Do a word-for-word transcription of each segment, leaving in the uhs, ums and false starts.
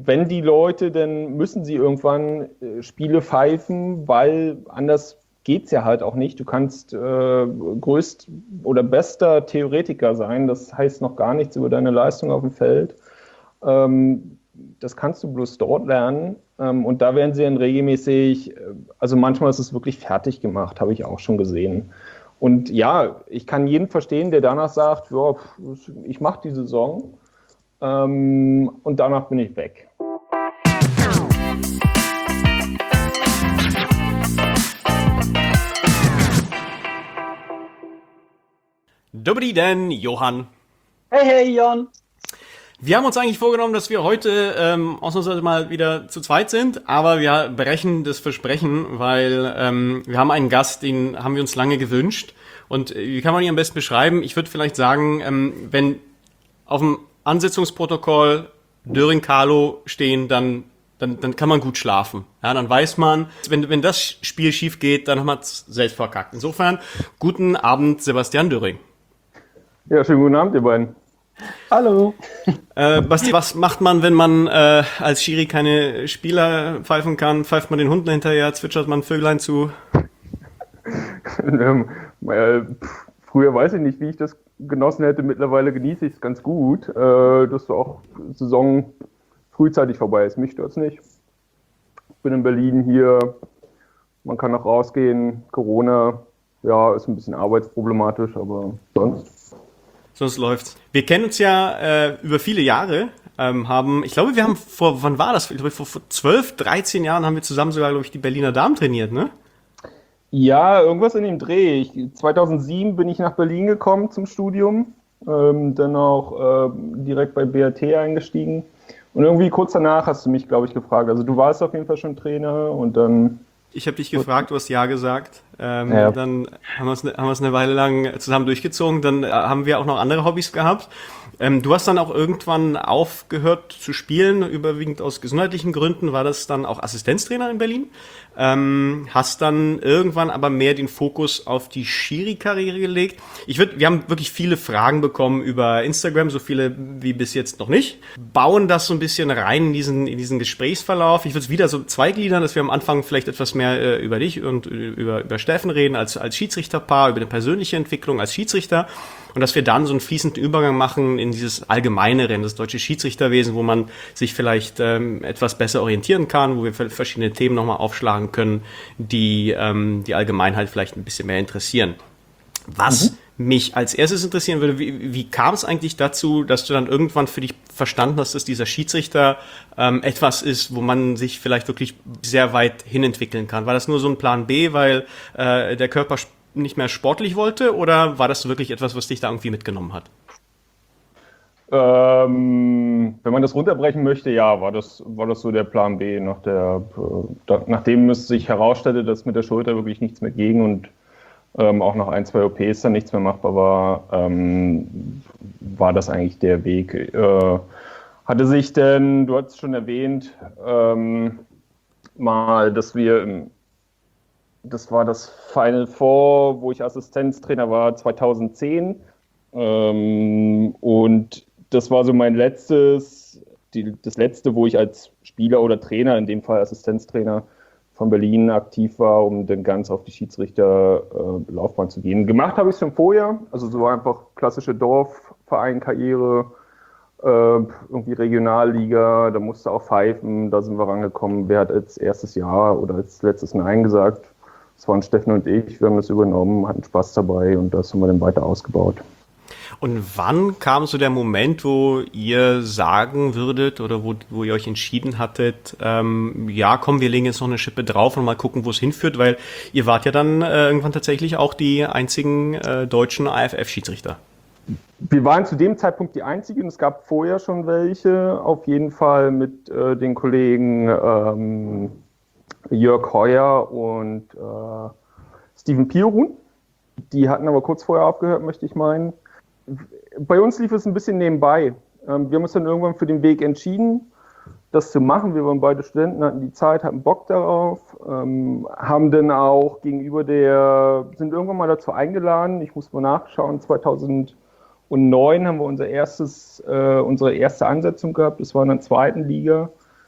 wenn die Leute, dann müssen sie irgendwann äh, Spiele pfeifen, weil anders geht's ja halt auch nicht. Du kannst äh, größt oder bester Theoretiker sein, das heißt noch gar nichts über deine Leistung auf dem Feld. Ähm, das kannst du bloß dort lernen. Ähm, und da werden sie dann regelmäßig, also manchmal ist es wirklich fertig gemacht, habe ich auch schon gesehen. Und ja, ich kann jeden verstehen, der danach sagt, ja, ich mache die Saison ähm, und danach bin ich weg. Dobri den, Johann. Hey, hey, Jon. Wir haben uns eigentlich vorgenommen, dass wir heute ähm, ausnahmsweise mal wieder zu zweit sind, aber wir brechen das Versprechen, weil ähm, wir haben einen Gast, den haben wir uns lange gewünscht. Und äh, wie kann man ihn am besten beschreiben? Ich würde vielleicht sagen, ähm, wenn auf dem Ansetzungsprotokoll Döring Carlo stehen, dann Dann, dann kann man gut schlafen. Ja, dann weiß man, wenn, wenn das Spiel schief geht, dann haben wir es selbst verkackt. Insofern, guten Abend, Sebastian Döring. Ja, schönen guten Abend, ihr beiden. Hallo. Äh, Basti, was macht man, wenn man äh, als Schiri keine Spieler pfeifen kann? Pfeift man den Hunden hinterher, zwitschert man Vöglein zu? ähm, äh, früher weiß ich nicht, wie ich das genossen hätte. Mittlerweile genieße ich es ganz gut, äh, dass du auch Saison frühzeitig vorbei ist. Mich stört's nicht. Ich bin in Berlin hier. Man kann noch rausgehen. Corona, ja, ist ein bisschen arbeitsproblematisch, aber sonst. Sonst läuft's. Wir kennen uns ja äh, über viele Jahre. Ähm, haben, ich glaube, wir haben vor, wann war das? Ich glaube, vor, vor zwölf, dreizehn Jahren haben wir zusammen sogar, glaube ich, die Berliner Damen trainiert, ne? Ja, irgendwas in dem Dreh. Ich, zweitausendsieben bin ich nach Berlin gekommen zum Studium. Ähm, dann auch äh, direkt bei B R T eingestiegen. Und irgendwie kurz danach hast du mich, glaube ich, gefragt. Also du warst auf jeden Fall schon Trainer und dann... Ich habe dich gefragt, du hast Ja gesagt. Ähm, ja. Dann haben wir es haben wir es eine Weile lang zusammen durchgezogen. Dann äh, haben wir auch noch andere Hobbys gehabt. Ähm, du hast dann auch irgendwann aufgehört zu spielen, überwiegend aus gesundheitlichen Gründen. War das dann auch Assistenztrainer in Berlin? Ähm, hast dann irgendwann aber mehr den Fokus auf die Schiri-Karriere gelegt. Ich würd, wir haben wirklich viele Fragen bekommen über Instagram, so viele wie bis jetzt noch nicht. Bauen das so ein bisschen rein in diesen, in diesen Gesprächsverlauf. Ich würde es wieder so zweigliedern, dass wir am Anfang vielleicht etwas mehr äh, über dich und über, über Steffen reden als, als Schiedsrichterpaar, über eine persönliche Entwicklung als Schiedsrichter. Und dass wir dann so einen fließenden Übergang machen in dieses Allgemeinere, in das deutsche Schiedsrichterwesen, wo man sich vielleicht ähm, etwas besser orientieren kann, wo wir verschiedene Themen nochmal aufschlagen können, die ähm, die Allgemeinheit vielleicht ein bisschen mehr interessieren. Was mhm. mich als erstes interessieren würde, wie, wie kam es eigentlich dazu, dass du dann irgendwann für dich verstanden hast, dass dieser Schiedsrichter ähm, etwas ist, wo man sich vielleicht wirklich sehr weit hinentwickeln kann? War das nur so ein Plan B, weil äh, der Körper nicht mehr sportlich wollte, oder war das wirklich etwas, was dich da irgendwie mitgenommen hat? Ähm, wenn man das runterbrechen möchte, ja, war das, war das so der Plan B, nach der, äh, da, nachdem es sich herausstellte, dass mit der Schulter wirklich nichts mehr ging und ähm, auch nach ein, zwei O Ps dann nichts mehr machbar war, ähm, war das eigentlich der Weg. Äh, hatte sich denn, du hast es schon erwähnt, ähm, mal, dass wir im Das war das Final Four, wo ich Assistenztrainer war, zweitausendzehn. Ähm, und das war so mein letztes, die, das letzte, wo ich als Spieler oder Trainer, in dem Fall Assistenztrainer von Berlin aktiv war, um dann ganz auf die Schiedsrichterlaufbahn äh, zu gehen. Gemacht habe ich es schon vorher, also so einfach klassische Dorfverein-Karriere, äh, irgendwie Regionalliga, da musste auch pfeifen, da sind wir rangekommen. Wer hat als erstes Ja oder als letztes Nein gesagt? Das waren Steffen und ich, wir haben das übernommen, hatten Spaß dabei und das haben wir dann weiter ausgebaut. Und wann kam so der Moment, wo ihr sagen würdet oder wo, wo ihr euch entschieden hattet, ähm, ja komm, wir legen jetzt noch eine Schippe drauf und mal gucken, wo es hinführt, weil ihr wart ja dann äh, irgendwann tatsächlich auch die einzigen äh, deutschen A F F-Schiedsrichter. Wir waren zu dem Zeitpunkt die einzigen, es gab vorher schon welche, auf jeden Fall mit äh, den Kollegen ähm, Jörg Heuer und äh, Steven Pirun. Die hatten aber kurz vorher aufgehört, möchte ich meinen. Bei uns lief es ein bisschen nebenbei. Ähm, wir haben uns dann irgendwann für den Weg entschieden, das zu machen. Wir waren beide Studenten, hatten die Zeit, hatten Bock darauf, ähm, haben dann auch gegenüber der, sind irgendwann mal dazu eingeladen, ich muss mal nachschauen, zweitausendneun haben wir unser erstes, äh, unsere erste Ansetzung gehabt, das war in der zweiten Liga.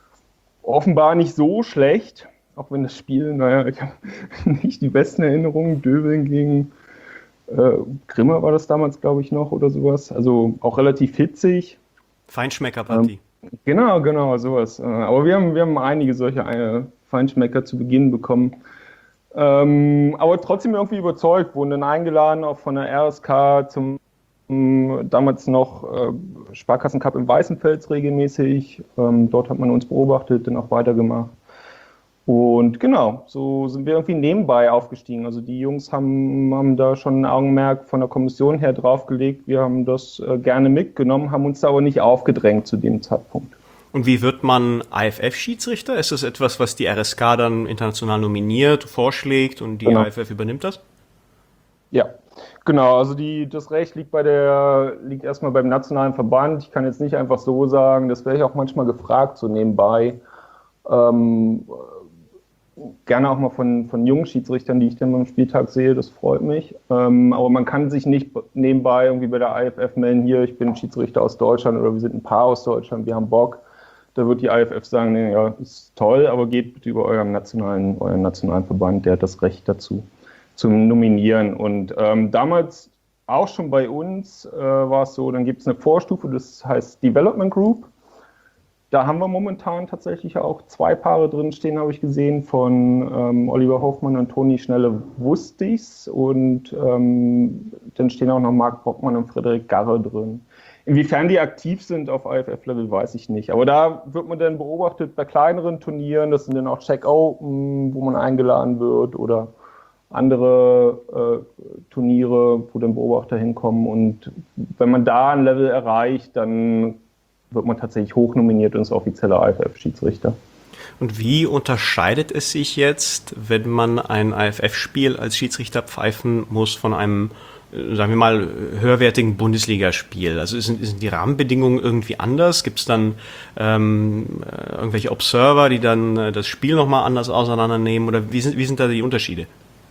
offenbar nicht so schlecht, auch wenn das Spiel, naja, ich habe nicht die besten Erinnerungen. Döbeln gegen äh, Grimma war das damals, glaube ich, noch oder sowas. Also auch relativ hitzig. Feinschmeckerpartie. Ähm, genau, genau, sowas. Äh, aber wir haben, wir haben einige solche äh, Feinschmecker zu Beginn bekommen. Ähm, aber trotzdem irgendwie überzeugt, wurden dann eingeladen, auch von der R S K zum ähm, damals noch äh, Sparkassencup im Weißenfels regelmäßig. Ähm, dort hat man uns beobachtet, dann auch weitergemacht. Und genau, so sind wir irgendwie nebenbei aufgestiegen. Also die Jungs haben, haben da schon ein Augenmerk von der Kommission her draufgelegt. Wir haben das äh, gerne mitgenommen, haben uns da aber nicht aufgedrängt zu dem Zeitpunkt. Und wie wird man I F F-Schiedsrichter? Ist das etwas, was die R S K dann international nominiert, vorschlägt und die genau. I F F übernimmt das? Ja, genau. Also die, das Recht liegt bei der, liegt erstmal beim nationalen Verband. Ich kann jetzt nicht einfach so sagen, das wäre ich auch manchmal gefragt, so nebenbei. Ähm, gerne auch mal von, von jungen Schiedsrichtern, die ich dann beim Spieltag sehe, das freut mich. Ähm, aber man kann sich nicht nebenbei irgendwie bei der I F F melden, hier, ich bin Schiedsrichter aus Deutschland oder wir sind ein Paar aus Deutschland, wir haben Bock. Da wird die I F F sagen, nee, ja, ist toll, aber geht bitte über euren nationalen, euren nationalen Verband, der hat das Recht dazu, zum Nominieren. Und ähm, damals auch schon bei uns äh, war es so, dann gibt es eine Vorstufe, das heißt Development Group. Da haben wir momentan tatsächlich auch zwei Paare drin stehen, habe ich gesehen, von ähm, Oliver Hoffmann und Toni Schnelle-Wustis. Und ähm, dann stehen auch noch Marc Brockmann und Frederik Garre drin. Inwiefern die aktiv sind auf I F F-Level, weiß ich nicht. Aber da wird man dann beobachtet bei kleineren Turnieren. Das sind dann auch Czech Open, wo man eingeladen wird oder andere äh, Turniere, wo dann Beobachter hinkommen. Und wenn man da ein Level erreicht, dann wird man tatsächlich hochnominiert und ist offizieller I F F-Schiedsrichter. Und wie unterscheidet es sich jetzt, wenn man ein I F F-Spiel als Schiedsrichter pfeifen muss von einem, sagen wir mal, höherwertigen Bundesligaspiel? Also sind, sind die Rahmenbedingungen irgendwie anders? Gibt es dann ähm, irgendwelche Observer, die dann äh, das Spiel nochmal anders auseinandernehmen? Oder wie sind, wie sind da die Unterschiede?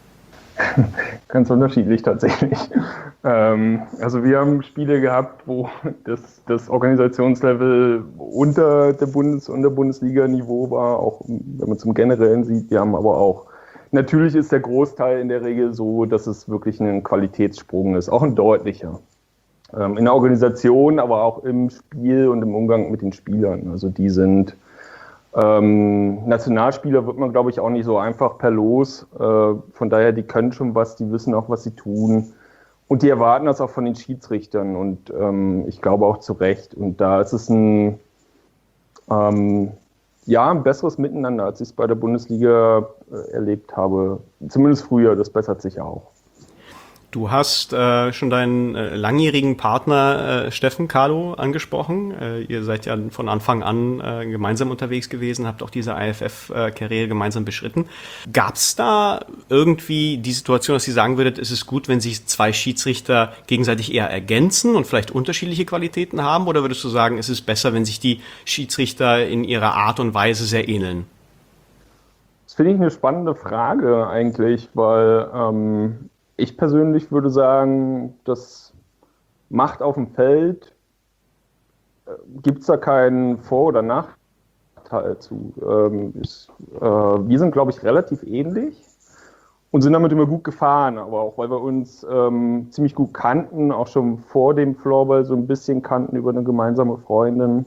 Ganz unterschiedlich tatsächlich. Ähm, also wir haben Spiele gehabt, wo das, das Organisationslevel unter der Bundes- und der Bundesliga-Niveau war, auch wenn man zum Generellen sieht. Wir haben aber auch, natürlich ist der Großteil in der Regel so, dass es wirklich ein Qualitätssprung ist, auch ein deutlicher. Ähm, in der Organisation, aber auch im Spiel und im Umgang mit den Spielern. Also die sind Ähm, Nationalspieler wird man, glaube ich, auch nicht so einfach per Los. Äh, von daher, die können schon was, die wissen auch, was sie tun. Und die erwarten das auch von den Schiedsrichtern. Und ähm, ich glaube auch zu Recht. Und da ist es ein, ähm, ja, ein besseres Miteinander, als ich es bei der Bundesliga äh, erlebt habe. Zumindest früher, das bessert sich auch. Du hast äh, schon deinen äh, langjährigen Partner äh, Steffen Carlo angesprochen. Äh, ihr seid ja von Anfang an äh, gemeinsam unterwegs gewesen, habt auch diese I F F-Karriere gemeinsam beschritten. Gab es da irgendwie die Situation, dass ihr sagen würdet, es ist gut, wenn sich zwei Schiedsrichter gegenseitig eher ergänzen und vielleicht unterschiedliche Qualitäten haben? Oder würdest du sagen, es ist besser, wenn sich die Schiedsrichter in ihrer Art und Weise sehr ähneln? Das finde ich eine spannende Frage eigentlich, weil ähm, ich persönlich würde sagen, das Macht auf dem Feld, äh, gibt es da keinen Vor- oder Nachteil zu. Ähm, ist, äh, wir sind, glaube ich, relativ ähnlich und sind damit immer gut gefahren, aber auch weil wir uns ähm, ziemlich gut kannten, auch schon vor dem Floorball so ein bisschen kannten über eine gemeinsame Freundin.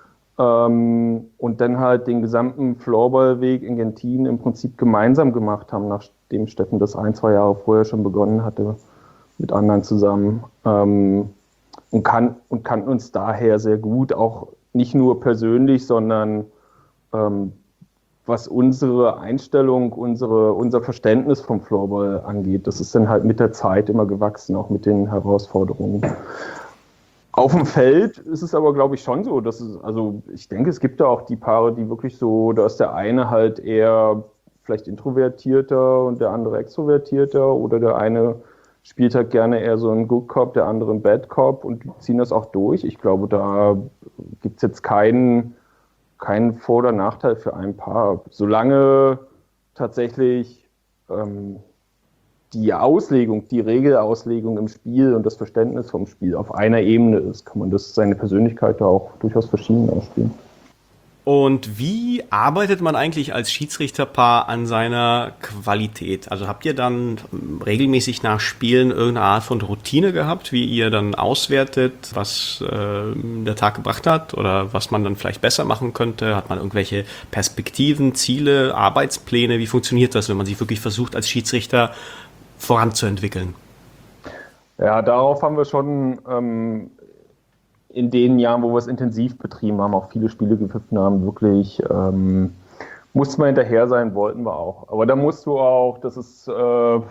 Ähm, und dann halt den gesamten Floorball-Weg in Gentin im Prinzip gemeinsam gemacht haben, nachdem Steffen das ein, zwei Jahre vorher schon begonnen hatte, mit anderen zusammen. Ähm, und, kann, und kannten uns daher sehr gut, auch nicht nur persönlich, sondern ähm, was unsere Einstellung, unsere, unser Verständnis vom Floorball angeht. Das ist dann halt mit der Zeit immer gewachsen, auch mit den Herausforderungen. Auf dem Feld ist es aber, glaube ich, schon so, dass es, also ich denke, es gibt da auch die Paare, die wirklich so, da ist der eine halt eher vielleicht introvertierter und der andere extrovertierter oder der eine spielt halt gerne eher so einen Good Cop, der andere einen Bad Cop und die ziehen das auch durch. Ich glaube, da gibt es jetzt keinen, keinen Vor- oder Nachteil für ein Paar. Solange tatsächlich ähm, die Auslegung, die Regelauslegung im Spiel und das Verständnis vom Spiel auf einer Ebene ist, kann man das seine Persönlichkeit da auch durchaus verschieden ausspielen. Und wie arbeitet man eigentlich als Schiedsrichterpaar an seiner Qualität? Also habt ihr dann regelmäßig nach Spielen irgendeine Art von Routine gehabt, wie ihr dann auswertet, was äh, der Tag gebracht hat oder was man dann vielleicht besser machen könnte? Hat man irgendwelche Perspektiven, Ziele, Arbeitspläne? Wie funktioniert das, wenn man sich wirklich versucht, als Schiedsrichter voranzuentwickeln? Ja, darauf haben wir schon ähm, in den Jahren, wo wir es intensiv betrieben haben, auch viele Spiele gepfiffen haben, wirklich ähm, mussten wir hinterher sein, wollten wir auch. Aber da musst du auch, das ist äh,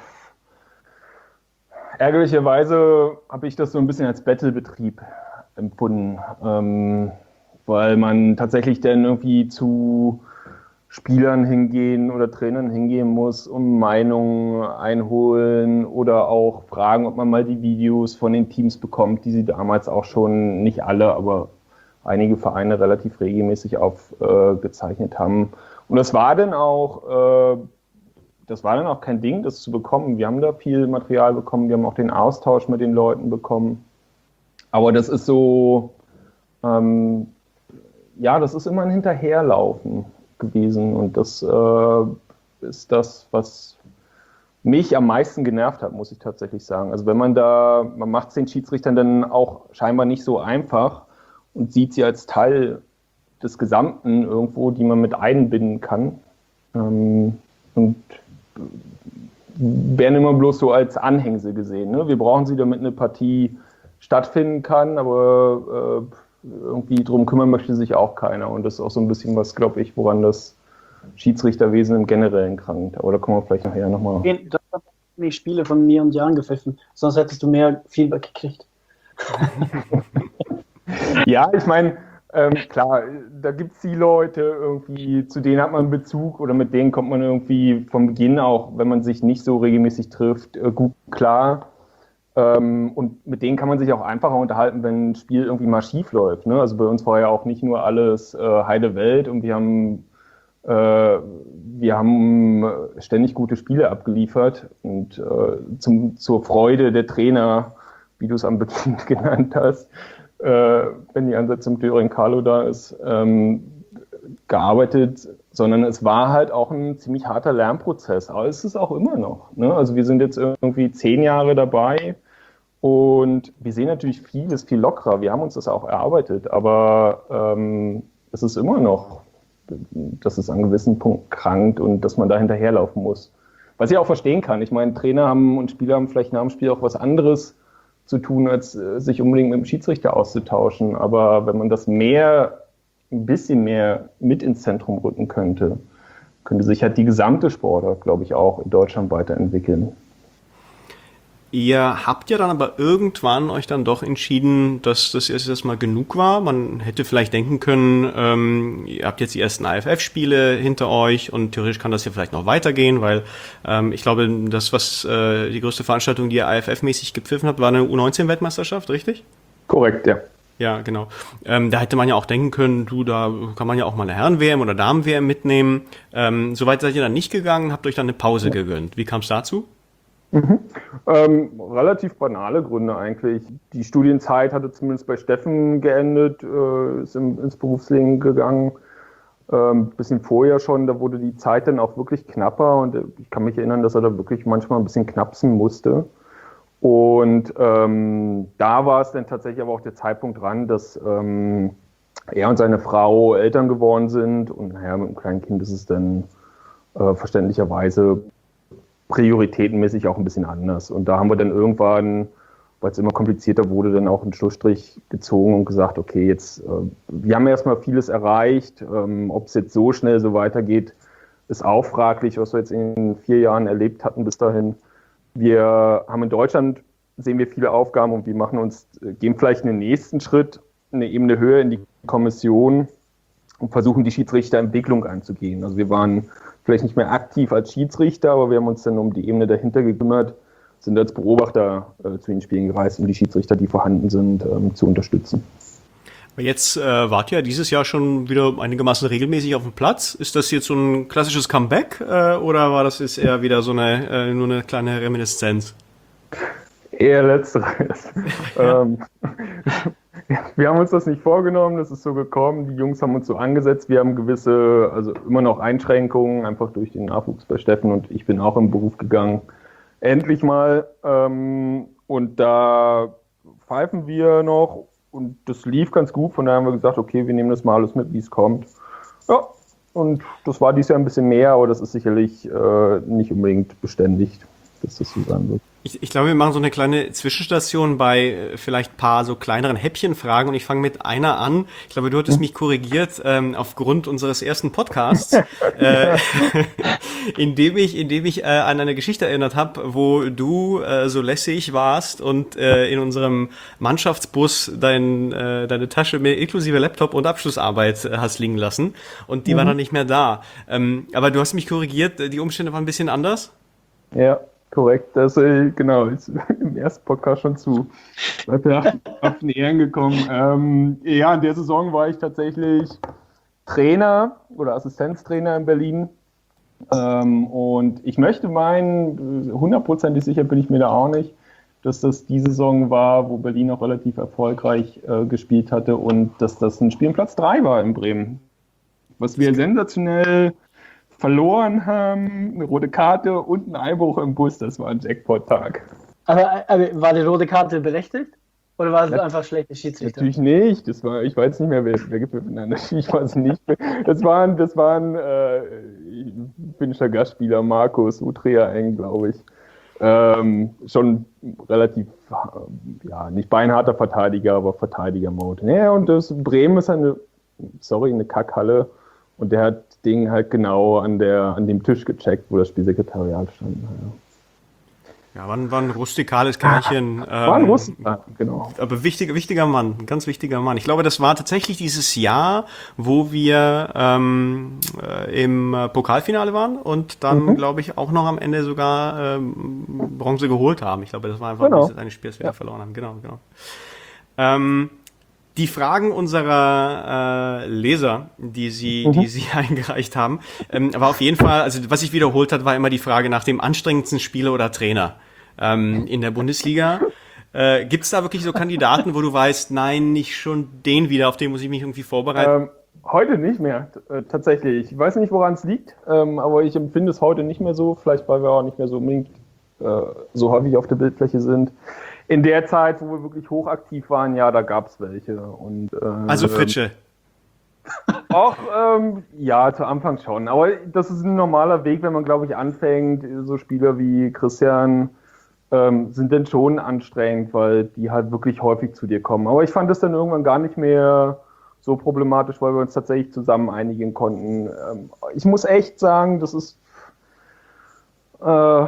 ärgerlicherweise habe ich das so ein bisschen als Battlebetrieb empfunden, ähm, weil man tatsächlich dann irgendwie zu Spielern hingehen oder Trainern hingehen muss, um Meinungen einholen oder auch fragen, ob man mal die Videos von den Teams bekommt, die sie damals auch schon, nicht alle, aber einige Vereine relativ regelmäßig aufgezeichnet äh, haben. Und das war dann auch, äh, das war dann auch kein Ding, das zu bekommen. Wir haben da viel Material bekommen, wir haben auch den Austausch mit den Leuten bekommen. Aber das ist so, ähm, ja, das ist immer ein Hinterherlaufen gewesen und das äh, ist das, was mich am meisten genervt hat, muss ich tatsächlich sagen. Also wenn man da, man macht es den Schiedsrichtern dann auch scheinbar nicht so einfach und sieht sie als Teil des Gesamten irgendwo, die man mit einbinden kann ähm, und werden immer bloß so als Anhängsel gesehen. Ne? Wir brauchen sie, damit eine Partie stattfinden kann, aber äh, irgendwie drum kümmern möchte sich auch keiner. Und das ist auch so ein bisschen was, glaube ich, woran das Schiedsrichterwesen im Generellen krankt. Aber da kommen wir vielleicht nachher nochmal. Das hat die Spiele von mir und Jan gepfiffen. Sonst hättest du mehr Feedback gekriegt. Ja, ich meine, ähm, klar, da gibt es die Leute irgendwie, zu denen hat man Bezug oder mit denen kommt man irgendwie vom Beginn auch, wenn man sich nicht so regelmäßig trifft, äh, gut klar. Ähm, und mit denen kann man sich auch einfacher unterhalten, wenn ein Spiel irgendwie mal schief läuft. Ne? Also bei uns war ja auch nicht nur alles äh, heile Welt und wir haben, äh, wir haben ständig gute Spiele abgeliefert und äh, zum, zur Freude der Trainer, wie du es am Beginn genannt hast, äh, wenn die Ansätze mit Döring Carlo da ist, ähm, gearbeitet, sondern es war halt auch ein ziemlich harter Lernprozess. Aber es ist auch immer noch. Ne? Also wir sind jetzt irgendwie zehn Jahre dabei und wir sehen natürlich vieles viel lockerer. Wir haben uns das auch erarbeitet, aber ähm, es ist immer noch, dass es an gewissen Punkten krankt und dass man da hinterherlaufen muss. Was ich auch verstehen kann. Ich meine, Trainer haben und Spieler haben vielleicht nach dem Spiel auch was anderes zu tun, als äh, sich unbedingt mit dem Schiedsrichter auszutauschen. Aber wenn man das mehr ein bisschen mehr mit ins Zentrum rücken könnte, könnte sich halt die gesamte Sportart, glaube ich, auch in Deutschland weiterentwickeln. Ihr habt ja dann aber irgendwann euch dann doch entschieden, dass das erst erstmal genug war. Man hätte vielleicht denken können, ähm, ihr habt jetzt die ersten A F F-Spiele hinter euch und theoretisch kann das ja vielleicht noch weitergehen, weil ähm, ich glaube, das, was äh, die größte Veranstaltung, die ihr A F F-mäßig gepfiffen habt, war eine U neunzehn Weltmeisterschaft, richtig? Korrekt, ja. Ja, genau. Ähm, da hätte man ja auch denken können, du, da kann man ja auch mal eine Herren-W M oder Damen-W M mitnehmen. Ähm, Soweit seid ihr dann nicht gegangen, habt euch dann eine Pause gegönnt. Wie kam es dazu? Mhm. Ähm, relativ banale Gründe eigentlich. Die Studienzeit hatte zumindest bei Steffen geendet, äh, ist im, ins Berufsleben gegangen. Ähm, bisschen vorher schon, da wurde die Zeit dann auch wirklich knapper und ich kann mich erinnern, dass er da wirklich manchmal ein bisschen knapsen musste. Und ähm, da war es dann tatsächlich aber auch der Zeitpunkt dran, dass ähm, er und seine Frau Eltern geworden sind und naja, mit einem kleinen Kind ist es dann äh, verständlicherweise prioritätenmäßig auch ein bisschen anders. Und da haben wir dann irgendwann, weil es immer komplizierter wurde, dann auch einen Schlussstrich gezogen und gesagt, okay, jetzt, äh, wir haben erstmal vieles erreicht, ähm, ob es jetzt so schnell so weitergeht, ist auch fraglich, was wir jetzt in den vier Jahren erlebt hatten bis dahin. Wir haben in Deutschland, sehen wir viele Aufgaben und wir machen uns, gehen vielleicht einen nächsten Schritt, eine Ebene höher in die Kommission und versuchen die Schiedsrichterentwicklung anzugehen. Also wir waren vielleicht nicht mehr aktiv als Schiedsrichter, aber wir haben uns dann um die Ebene dahinter gekümmert, sind als Beobachter äh, zu den Spielen gereist, um die Schiedsrichter, die vorhanden sind, ähm, zu unterstützen. Jetzt äh, wart ihr dieses Jahr schon wieder einigermaßen regelmäßig auf dem Platz. Ist das jetzt so ein klassisches Comeback äh, oder war das jetzt eher wieder so eine äh, nur eine kleine Reminiszenz? Eher letzteres. ähm, Wir haben uns das nicht vorgenommen, das ist so gekommen. Die Jungs haben uns so angesetzt. Wir haben gewisse, also immer noch Einschränkungen, einfach durch den Nachwuchs bei Steffen, und ich bin auch im Beruf gegangen. Endlich mal. Ähm, und da pfeifen wir noch und das lief ganz gut. Von daher haben wir gesagt, okay, wir nehmen das mal alles mit, wie es kommt. Ja, und das war dieses Jahr ein bisschen mehr, aber das ist sicherlich äh, nicht unbedingt beständig, dass das so sein wird. Ich, ich glaube, wir machen so eine kleine Zwischenstation bei äh, vielleicht paar so kleineren Häppchenfragen und ich fange mit einer an. Ich glaube, du hattest mich korrigiert ähm, aufgrund unseres ersten Podcasts, äh, indem ich, indem ich äh, an eine Geschichte erinnert habe, wo du äh, so lässig warst und äh, in unserem Mannschaftsbus dein, äh, deine Tasche mit inklusive Laptop und Abschlussarbeit äh, hast liegen lassen und die mhm. war dann nicht mehr da. Ähm, aber du hast mich korrigiert, die Umstände waren ein bisschen anders? Ja. Korrekt, das äh, genau, ist im ersten Podcast schon zu auf den Ehren gekommen. Ähm, ja, in der Saison war ich tatsächlich Trainer oder Assistenztrainer in Berlin. Ähm, und ich möchte meinen, hundertprozentig sicher bin ich mir da auch nicht, dass das die Saison war, wo Berlin auch relativ erfolgreich äh, gespielt hatte und dass das ein Spiel um Platz drei war in Bremen. Was wir sensationell verloren haben, eine rote Karte und ein Einbruch im Bus, das war ein Jackpot-Tag. Aber, aber war die rote Karte berechtigt? Oder war es ja, einfach schlechte Schiedsrichter? Natürlich nicht. Das war, ich weiß nicht mehr, wer, wer gibt nein, ich weiß nicht. Das waren, das waren äh, finnischer Gastspieler Markus Utreaeng, glaube ich. Ähm, schon relativ, ja, nicht beinharter Verteidiger, aber Verteidiger-Mode. Ja, und das Bremen ist eine, sorry, eine Kackhalle. Und der hat Ding halt genau an der an dem Tisch gecheckt, wo das Spielsekretariat stand. Ja, ja war, ein, war ein rustikales Kerlchen. Ah, war ein ähm, Rustikal, genau. Aber wichtiger, wichtiger Mann, ein ganz wichtiger Mann. Ich glaube, das war tatsächlich dieses Jahr, wo wir ähm, äh, im Pokalfinale waren und dann, mhm. glaube ich, auch noch am Ende sogar ähm, Bronze geholt haben. Ich glaube, das war einfach genau. dieses eine Spiel, das wir ja. verloren haben. Genau, genau. Ähm, Die Fragen unserer äh, Leser, die sie, mhm. die sie eingereicht haben, ähm, war auf jeden Fall, also was sich wiederholt hat, war immer die Frage nach dem anstrengendsten Spieler oder Trainer ähm, in der Bundesliga. Äh, Gibt es da wirklich so Kandidaten, wo du weißt, nein, nicht schon den wieder, auf den muss ich mich irgendwie vorbereiten? Ähm, heute nicht mehr, äh, tatsächlich. Ich weiß nicht, woran es liegt, ähm, aber ich empfinde es heute nicht mehr so, vielleicht weil wir auch nicht mehr so unbedingt äh, so häufig auf der Bildfläche sind. In der Zeit, wo wir wirklich hochaktiv waren, ja, da gab es welche. Und, äh, also Fritsche. Auch, ähm, ja, zu Anfang schon. Aber das ist ein normaler Weg, wenn man, glaube ich, anfängt. So Spieler wie Christian ähm, sind dann schon anstrengend, weil die halt wirklich häufig zu dir kommen. Aber ich fand das dann irgendwann gar nicht mehr so problematisch, weil wir uns tatsächlich zusammen einigen konnten. Ähm, ich muss echt sagen, das ist äh,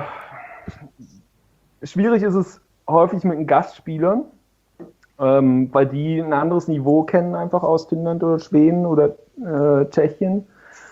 schwierig ist es häufig mit den Gastspielern, ähm, weil die ein anderes Niveau kennen, einfach aus Finnland oder Schweden oder äh, Tschechien.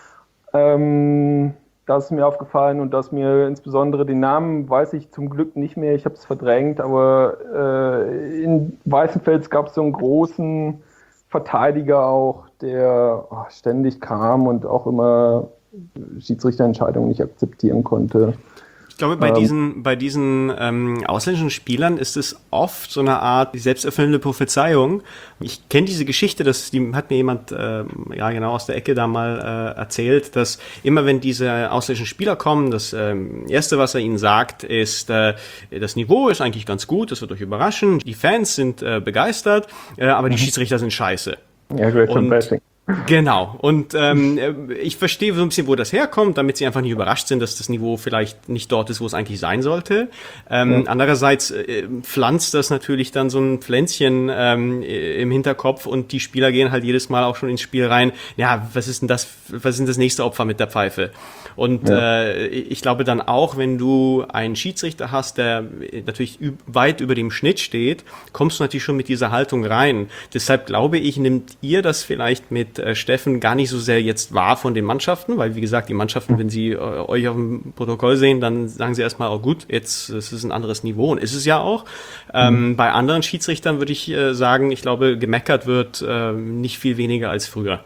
Ähm, das ist mir aufgefallen und dass mir insbesondere den Namen weiß ich zum Glück nicht mehr, ich habe es verdrängt, aber äh, in Weißenfels gab es so einen großen Verteidiger auch, der oh, ständig kam und auch immer Schiedsrichterentscheidungen nicht akzeptieren konnte. Ich glaube, bei diesen, bei diesen ähm, ausländischen Spielern ist es oft so eine Art selbsterfüllende Prophezeiung. Ich kenne diese Geschichte, das die hat mir jemand äh, ja genau aus der Ecke da mal äh, erzählt, dass immer wenn diese ausländischen Spieler kommen, das ähm, Erste, was er ihnen sagt, ist, äh, das Niveau ist eigentlich ganz gut, das wird euch überraschen, die Fans sind äh, begeistert, äh, aber die Schiedsrichter sind scheiße. Ja, great from betting. Genau. Und ähm, ich verstehe so ein bisschen, wo das herkommt, damit sie einfach nicht überrascht sind, dass das Niveau vielleicht nicht dort ist, wo es eigentlich sein sollte. Ähm, ja. Andererseits äh, pflanzt das natürlich dann so ein Pflänzchen ähm, im Hinterkopf und die Spieler gehen halt jedes Mal auch schon ins Spiel rein. Ja, was ist denn das? Was ist denn das nächste Opfer mit der Pfeife? Und ja. äh, ich glaube dann auch, wenn du einen Schiedsrichter hast, der natürlich üb- weit über dem Schnitt steht, kommst du natürlich schon mit dieser Haltung rein. Deshalb glaube ich, nimmt ihr das vielleicht mit äh, Steffen gar nicht so sehr jetzt wahr von den Mannschaften, weil wie gesagt, die Mannschaften, wenn sie äh, euch auf dem Protokoll sehen, dann sagen sie erstmal, oh gut, jetzt es ist ein anderes Niveau und ist es ja auch. Ähm, mhm. Bei anderen Schiedsrichtern würde ich äh, sagen, ich glaube, gemeckert wird äh, nicht viel weniger als früher.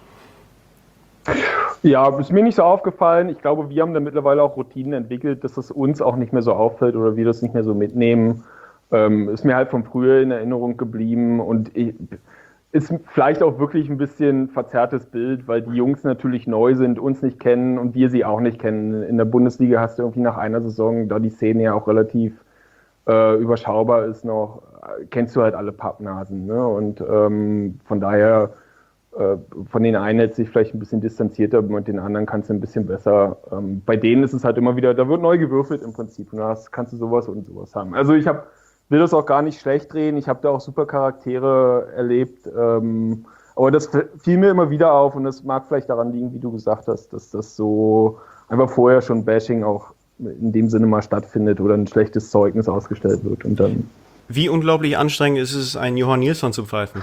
Ja, ist mir nicht so aufgefallen. Ich glaube, wir haben da mittlerweile auch Routinen entwickelt, dass es uns auch nicht mehr so auffällt oder wir das nicht mehr so mitnehmen. Ähm, ist mir halt von früher in Erinnerung geblieben und ich, ist vielleicht auch wirklich ein bisschen verzerrtes Bild, weil die Jungs natürlich neu sind, uns nicht kennen und wir sie auch nicht kennen. In der Bundesliga hast du irgendwie nach einer Saison, da die Szene ja auch relativ äh, überschaubar ist noch, kennst du halt alle Pappnasen. Ne? Und ähm, von daher, äh, von den einen hält sich vielleicht ein bisschen distanzierter, mit den anderen kannst du ein bisschen besser. Ähm, bei denen ist es halt immer wieder, da wird neu gewürfelt im Prinzip und da kannst du sowas und sowas haben. Also ich habe will das auch gar nicht schlecht reden. Ich habe da auch super Charaktere erlebt. Ähm, aber das fiel mir immer wieder auf und das mag vielleicht daran liegen, wie du gesagt hast, dass das so einfach vorher schon Bashing auch in dem Sinne mal stattfindet oder ein schlechtes Zeugnis ausgestellt wird. Und dann Wie unglaublich anstrengend ist es, einen Johann Nilsson zu pfeifen?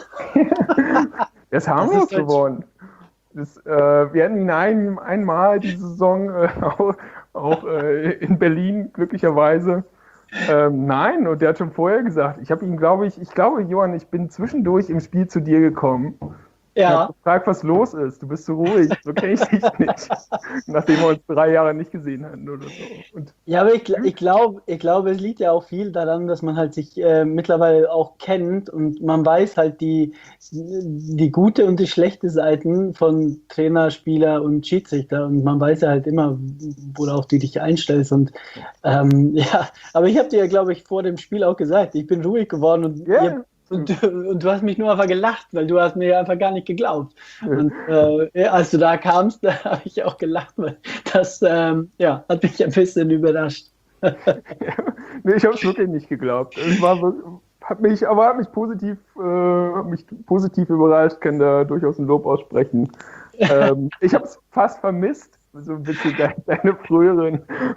Das haben wir uns gewonnen. Das, äh, wir hatten ihn ein, einmal diese Saison äh, auch, auch äh, in Berlin glücklicherweise. Ähm, nein, und der hat schon vorher gesagt, ich habe ihn, glaube ich, ich glaube, Johann, ich bin zwischendurch im Spiel zu dir gekommen. Ja. Ich habe gefragt, was los ist. Du bist so ruhig, so kenne ich dich nicht. Nachdem wir uns drei Jahre nicht gesehen hatten oder so. Und ja, aber ich, ich glaube, ich glaub, es liegt ja auch viel daran, dass man halt sich äh, mittlerweile auch kennt und man weiß halt die, die gute und die schlechte Seiten von Trainer, Spieler und Schiedsrichter und man weiß ja halt immer, worauf du dich einstellst und ähm, ja, aber ich habe dir ja, glaube ich, vor dem Spiel auch gesagt, ich bin ruhig geworden und yeah. ihr, Und du, und du hast mich nur einfach gelacht, weil du hast mir einfach gar nicht geglaubt. Und äh, als du da kamst, da habe ich auch gelacht, weil das ähm, ja, hat mich ein bisschen überrascht. Ja, nee, ich habe es wirklich nicht geglaubt. Es war, hat mich, aber hat mich positiv, äh, hat mich positiv überrascht, kann da durchaus ein Lob aussprechen. ähm, ich habe es fast vermisst, so ein bisschen deine, deine früheren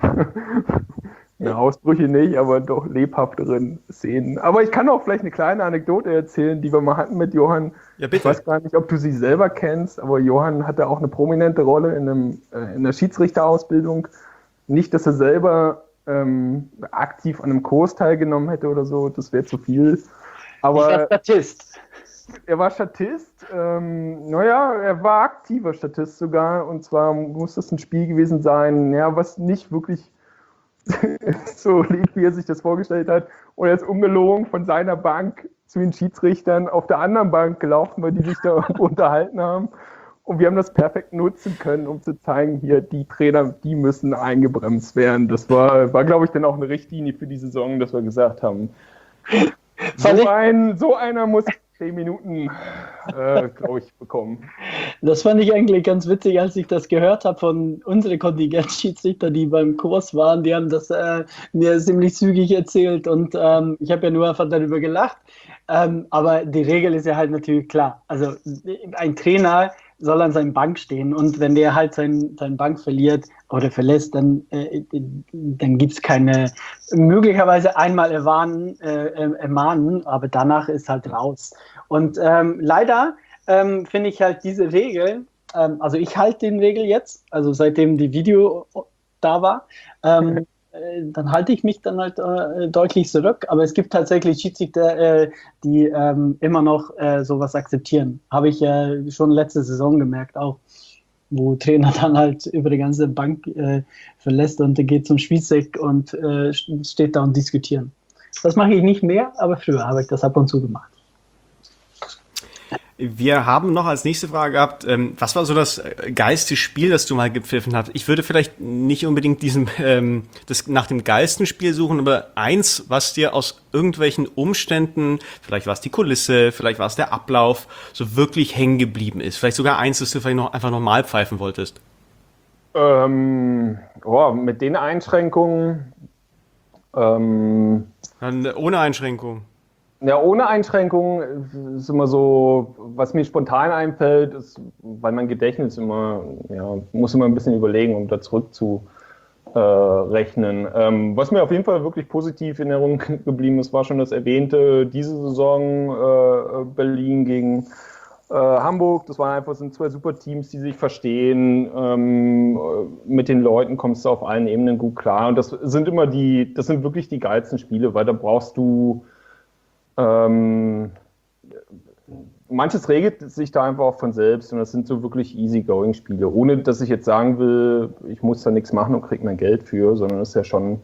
ja, Ausbrüche nicht, aber doch lebhafteren Szenen. Aber ich kann auch vielleicht eine kleine Anekdote erzählen, die wir mal hatten mit Johann. Ja, bitte. Ich weiß gar nicht, ob du sie selber kennst, aber Johann hatte auch eine prominente Rolle in, einem, äh, in der Schiedsrichterausbildung. Nicht, dass er selber ähm, aktiv an einem Kurs teilgenommen hätte oder so, das wäre zu viel. Aber ich war Statist. Er war Statist, ähm, naja, er war aktiver Statist sogar, und zwar muss das ein Spiel gewesen sein, ja, was nicht wirklich so liegt, wie er sich das vorgestellt hat. Und er ist ungelogen von seiner Bank zu den Schiedsrichtern auf der anderen Bank gelaufen, weil die sich da unterhalten haben. Und wir haben das perfekt nutzen können, um zu zeigen, hier, die Trainer, die müssen eingebremst werden. Das war, war glaube ich, dann auch eine Richtlinie für die Saison, dass wir gesagt haben, so, ein, so einer muss zehn Minuten, äh, glaube ich, bekommen. Das fand ich eigentlich ganz witzig, als ich das gehört habe von unseren Kontingentschiedsrichter, die beim Kurs waren. Die haben das äh, mir ziemlich zügig erzählt und ähm, ich habe ja nur einfach darüber gelacht. Ähm, aber die Regel ist ja halt natürlich klar. Also ein Trainer soll an seinem Bank stehen und wenn der halt sein, sein Bank verliert oder verlässt, dann, äh, dann gibt es keine, möglicherweise einmal erwarnen, äh, ermahnen, aber danach ist halt raus. Und ähm, leider ähm, finde ich halt diese Regel, ähm, also ich halte den Regel jetzt, also seitdem die Video da war, ähm, dann halte ich mich dann halt äh, deutlich zurück. Aber es gibt tatsächlich Schiedsrichter, äh, die ähm, immer noch äh, sowas akzeptieren. Habe ich ja äh, schon letzte Saison gemerkt auch, wo Trainer dann halt über die ganze Bank äh, verlässt und geht zum Spielzeug und äh, steht da und diskutieren. Das mache ich nicht mehr, aber früher habe ich das ab und zu gemacht. Wir haben noch als nächste Frage gehabt, ähm, was war so das geilste Spiel, das du mal gepfiffen hast? Ich würde vielleicht nicht unbedingt diesen, ähm, das nach dem geilsten Spiel suchen, aber eins, was dir aus irgendwelchen Umständen, vielleicht war es die Kulisse, vielleicht war es der Ablauf, so wirklich hängen geblieben ist. Vielleicht sogar eins, das du vielleicht noch einfach nochmal pfeifen wolltest. Ähm, oh, mit den Einschränkungen. Ähm, Dann ohne Einschränkung. Ja, ohne Einschränkungen ist immer so, was mir spontan einfällt, ist, weil mein Gedächtnis immer, ja, muss immer ein bisschen überlegen, um da zurück zu äh, rechnen. Ähm, was mir auf jeden Fall wirklich positiv in Erinnerung geblieben ist, war schon das erwähnte, diese Saison äh, Berlin gegen äh, Hamburg. Das waren einfach, sind zwei super Teams, die sich verstehen. Ähm, mit den Leuten kommst du auf allen Ebenen gut klar. Und das sind immer die, das sind wirklich die geilsten Spiele, weil da brauchst du Ähm, manches regelt sich da einfach auch von selbst und das sind so wirklich easy-going-Spiele, ohne dass ich jetzt sagen will, ich muss da nichts machen und kriege mein Geld für, sondern es ist ja schon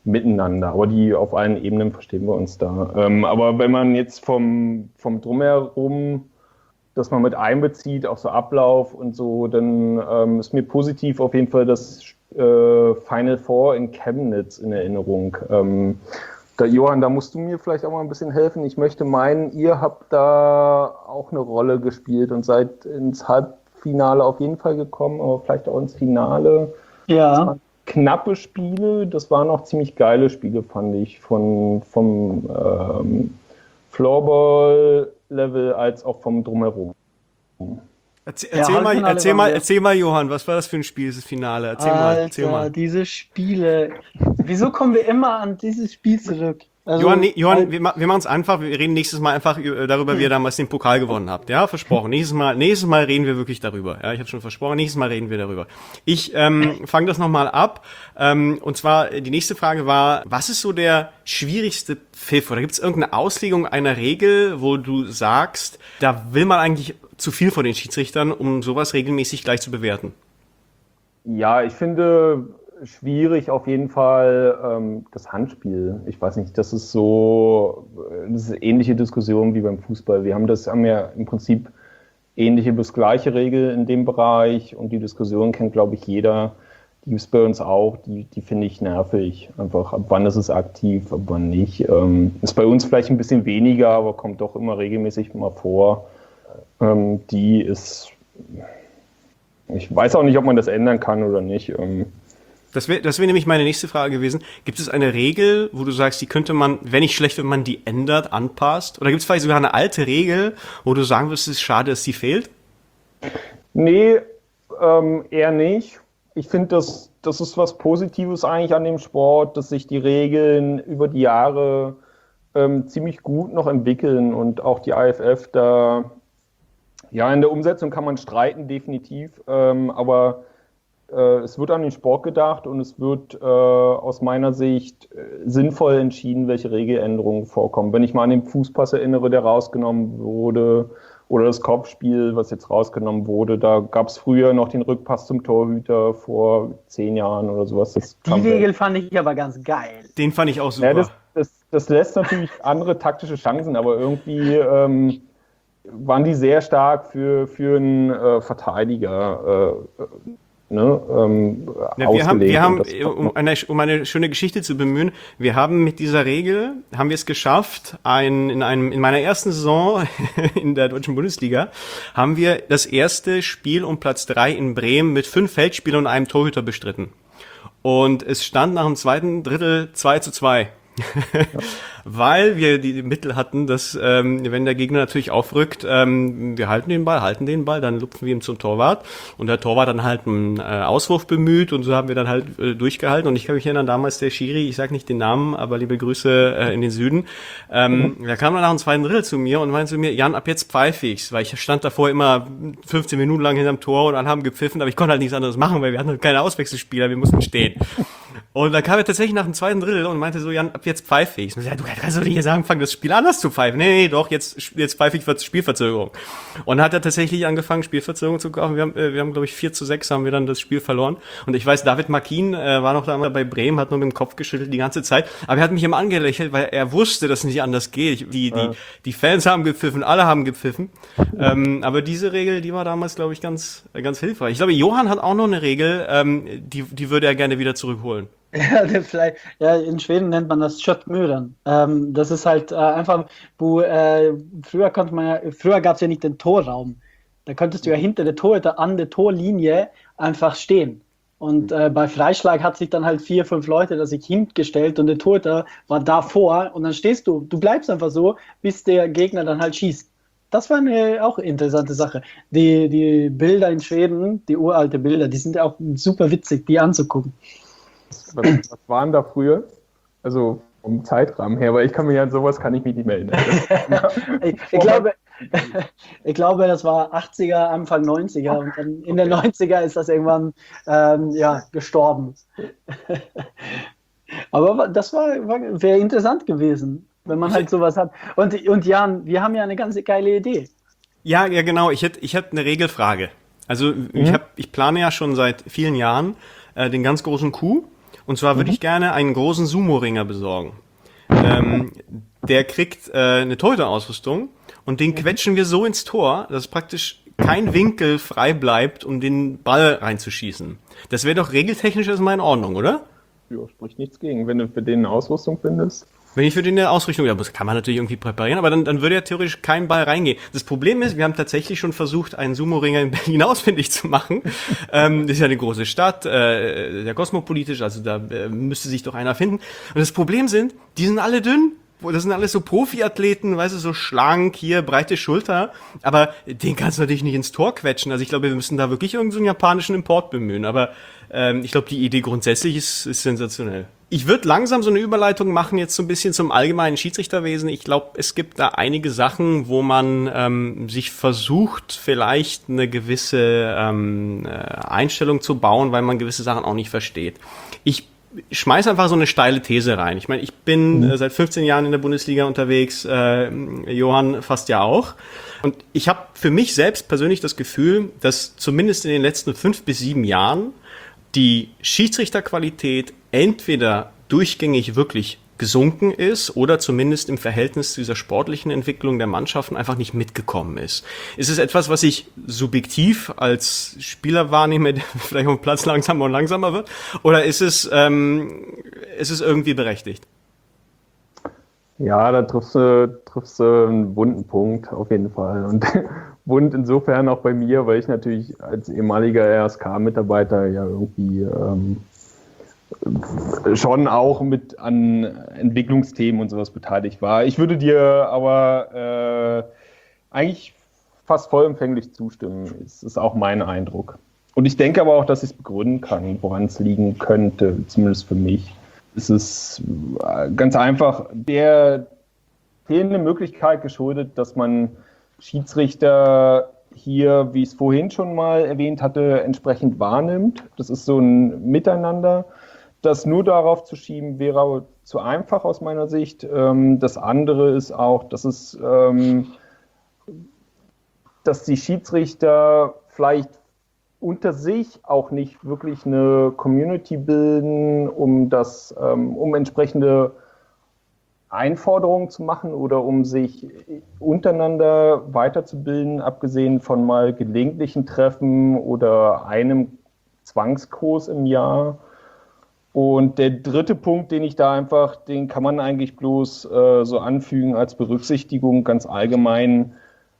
miteinander. Aber die auf allen Ebenen verstehen wir uns da. Ähm, aber wenn man jetzt vom, vom Drumherum das man mit einbezieht, auch so Ablauf und so, dann ähm, ist mir positiv auf jeden Fall das äh, Final Four in Chemnitz in Erinnerung. Ähm, da, Johann, da musst du mir vielleicht auch mal ein bisschen helfen. Ich möchte meinen, ihr habt da auch eine Rolle gespielt und seid ins Halbfinale auf jeden Fall gekommen, aber vielleicht auch ins Finale. Ja. Das waren knappe Spiele, das waren auch ziemlich geile Spiele, fand ich, von, vom ähm, Floorball-Level als auch vom Drumherum. Erzähl, erzähl, Ja, mal, Halbfinale erzähl, waren mal, wir- erzähl mal, Johann, was war das für ein Spiel, dieses Finale? Erzähl mal, erzähl Alter, mal. diese Spiele. Wieso kommen wir immer an dieses Spiel zurück? Also, Johann, nee, Johann halt- wir, ma- wir machen es einfach, wir reden nächstes Mal einfach ü- darüber, wie ihr damals den Pokal gewonnen habt. Ja, versprochen. Nächstes Mal, nächstes Mal reden wir wirklich darüber. Ja, ich habe schon versprochen, nächstes Mal reden wir darüber. Ich ähm, fange das nochmal ab. Ähm, und zwar, die nächste Frage war, was ist so der schwierigste Pfiff? Oder gibt es irgendeine Auslegung einer Regel, wo du sagst, da will man eigentlich zu viel von den Schiedsrichtern, um sowas regelmäßig gleich zu bewerten? Ja, ich finde schwierig auf jeden Fall ähm, das Handspiel. Ich weiß nicht, das ist so, das ist eine ähnliche Diskussion wie beim Fußball. Wir haben das, haben ja im Prinzip ähnliche bis gleiche Regel in dem Bereich und die Diskussion kennt, glaube ich, jeder. Die gibt es bei uns auch, die, die finde ich nervig. Einfach, ab wann ist es aktiv, ab wann nicht. Ähm, ist bei uns vielleicht ein bisschen weniger, aber kommt doch immer regelmäßig mal vor. Ähm, die ist, ich weiß auch nicht, ob man das ändern kann oder nicht. Ähm, Das wäre das wär nämlich meine nächste Frage gewesen. Gibt es eine Regel, wo du sagst, die könnte man, wenn nicht schlecht, wenn man die ändert, anpasst? Oder gibt es vielleicht sogar eine alte Regel, wo du sagen würdest, es ist schade, dass die fehlt? Nee, ähm, eher nicht. Ich finde, das, das ist was Positives eigentlich an dem Sport, dass sich die Regeln über die Jahre ähm, ziemlich gut noch entwickeln und auch die A F F da, ja, in der Umsetzung kann man streiten, definitiv, ähm, aber äh, es wird an den Sport gedacht und es wird äh, aus meiner Sicht äh, sinnvoll entschieden, welche Regeländerungen vorkommen. Wenn ich mal an den Fußpass erinnere, der rausgenommen wurde, oder das Kopfspiel, was jetzt rausgenommen wurde, da gab es früher noch den Rückpass zum Torhüter vor zehn Jahren oder sowas. Das die kam Regel weg. fand ich aber ganz geil. Den fand ich auch super. Ja, das, das, das lässt natürlich andere taktische Chancen, aber irgendwie ähm, waren die sehr stark für, für einen äh, Verteidiger äh, ne, ähm, Ja, wir haben, ausgelegt. wir haben Und das- um, eine, um eine schöne Geschichte zu bemühen, wir haben mit dieser Regel, haben wir es geschafft, ein, in, einem, in meiner ersten Saison in der deutschen Bundesliga, haben wir das erste Spiel um Platz drei in Bremen mit fünf Feldspielern und einem Torhüter bestritten. Und es stand nach dem zweiten Drittel zwei zu zwei. Weil wir die Mittel hatten, dass ähm, wenn der Gegner natürlich aufrückt, ähm, wir halten den Ball, halten den Ball, dann lupfen wir ihm zum Torwart und der Torwart dann halt einen äh, Auswurf bemüht und so haben wir dann halt äh, durchgehalten und ich kann mich erinnern, damals der Schiri, ich sag nicht den Namen, aber liebe Grüße äh, in den Süden, ähm, mhm. der kam dann nach dem zweiten Drittel zu mir und meinte zu mir, Jan, ab jetzt pfeife ich's, weil ich stand davor immer fünfzehn Minuten lang hinterm Tor und dann haben gepfiffen, aber ich konnte halt nichts anderes machen, weil wir hatten halt keine Auswechselspieler, wir mussten stehen. Und dann kam er tatsächlich nach dem zweiten Drittel und meinte so, Jan, ab jetzt pfeife ich. Ich so, ja, du kannst doch nicht jetzt anfangen, das Spiel anders zu pfeifen. Nee, nee, doch, jetzt, jetzt pfeife ich für Spielverzögerung. Und dann hat er tatsächlich angefangen, Spielverzögerung zu kaufen. Wir haben, äh, wir haben, glaube ich, vier zu sechs haben wir dann das Spiel verloren. Und ich weiß, David Markin äh, war noch da bei Bremen, hat nur mit dem Kopf geschüttelt die ganze Zeit. Aber er hat mich immer angelächelt, weil er wusste, dass es nicht anders geht. Ich, die, die, die Fans haben gepfiffen, alle haben gepfiffen. Ähm, aber diese Regel, die war damals, glaube ich, ganz, ganz hilfreich. Ich glaube, Johann hat auch noch eine Regel, ähm, die, die würde er gerne wieder zurückholen. Ja, der vielleicht, ja, in Schweden nennt man das Köttmören. Ähm, das ist halt äh, einfach, wo äh, früher konnte man ja, früher gab es ja nicht den Torraum. Da konntest du ja hinter der Torhüter an der Torlinie einfach stehen. Und äh, bei Freischlag hat sich dann halt vier, fünf Leute da sich hingestellt und der Torhüter war davor und dann stehst du, du bleibst einfach so, bis der Gegner dann halt schießt. Das war eine auch interessante Sache. Die, die Bilder in Schweden, die uralte Bilder, die sind auch super witzig, die anzugucken. Was, was waren da früher? Also vom Zeitrahmen her, weil ich kann mich an sowas kann ich mich nicht mehr erinnern. ich, ich, glaube, ich glaube, das war achtziger, Anfang neunziger und dann in den neunziger ist das irgendwann ähm, ja, gestorben. Aber das war, war wäre interessant gewesen, wenn man halt sowas hat. Und, und Jan, wir haben ja eine ganz geile Idee. Ja, ja, genau. Ich hätte ich hätte eine Regelfrage. Also mhm. ich, hab, ich plane ja schon seit vielen Jahren äh, den ganz großen Coup. Und zwar würde mhm. ich gerne einen großen Sumo-Ringer besorgen. Ähm, der kriegt äh, eine Torhüter-Ausrüstung und den quetschen wir so ins Tor, dass praktisch kein Winkel frei bleibt, um den Ball reinzuschießen. Das wäre doch regeltechnisch erstmal in Ordnung, oder? Ja, spricht nichts gegen, wenn du für den eine Ausrüstung findest. Wenn ich für den eine Ausrichtung, ja, das kann man natürlich irgendwie präparieren, aber dann, dann würde ja theoretisch kein Ball reingehen. Das Problem ist, wir haben tatsächlich schon versucht, einen Sumo-Ringer in Berlin ausfindig zu machen. ähm, das ist ja eine große Stadt, äh, sehr kosmopolitisch, also da äh, müsste sich doch einer finden. Und das Problem sind, die sind alle dünn. Das sind alles so Profiathleten, weißt du, so schlank, hier, breite Schulter. Aber den kannst du natürlich nicht ins Tor quetschen. Also ich glaube, wir müssen da wirklich irgendeinen so japanischen Import bemühen. Aber ähm, ich glaube, die Idee grundsätzlich ist, ist sensationell. Ich würde langsam so eine Überleitung machen jetzt so ein bisschen zum allgemeinen Schiedsrichterwesen. Ich glaube, es gibt da einige Sachen, wo man ähm, sich versucht, vielleicht eine gewisse ähm, Einstellung zu bauen, weil man gewisse Sachen auch nicht versteht. Ich schmeiß einfach so eine steile These rein. Ich meine, ich bin mhm. äh, seit fünfzehn Jahren in der Bundesliga unterwegs, äh, Johann fast ja auch. Und ich habe für mich selbst persönlich das Gefühl, dass zumindest in den letzten fünf bis sieben Jahren die Schiedsrichterqualität entweder durchgängig wirklich gesunken ist oder zumindest im Verhältnis zu dieser sportlichen Entwicklung der Mannschaften einfach nicht mitgekommen ist. Ist es etwas, was ich subjektiv als Spieler wahrnehme, der vielleicht auf dem Platz langsamer und langsamer wird? Oder ist es, ähm, ist es irgendwie berechtigt? Ja, da triffst du, triffst du einen wunden Punkt auf jeden Fall. Und wund insofern auch bei mir, weil ich natürlich als ehemaliger R S K-Mitarbeiter ja irgendwie ähm, schon auch mit an Entwicklungsthemen und sowas beteiligt war. Ich würde dir aber äh, eigentlich fast vollumfänglich zustimmen. Das ist auch mein Eindruck. Und ich denke aber auch, dass ich es begründen kann, woran es liegen könnte, zumindest für mich. Es ist ganz einfach der fehlenden Möglichkeit geschuldet, dass man Schiedsrichter hier, wie ich es vorhin schon mal erwähnt hatte, entsprechend wahrnimmt. Das ist so ein Miteinander. Das nur darauf zu schieben, wäre zu einfach aus meiner Sicht. Das andere ist auch, dass es, dass die Schiedsrichter vielleicht unter sich auch nicht wirklich eine Community bilden, um das, um entsprechende Einforderungen zu machen oder um sich untereinander weiterzubilden, abgesehen von mal gelegentlichen Treffen oder einem Zwangskurs im Jahr. Und der dritte Punkt, den ich da einfach, den kann man eigentlich bloß äh, so anfügen als Berücksichtigung ganz allgemein.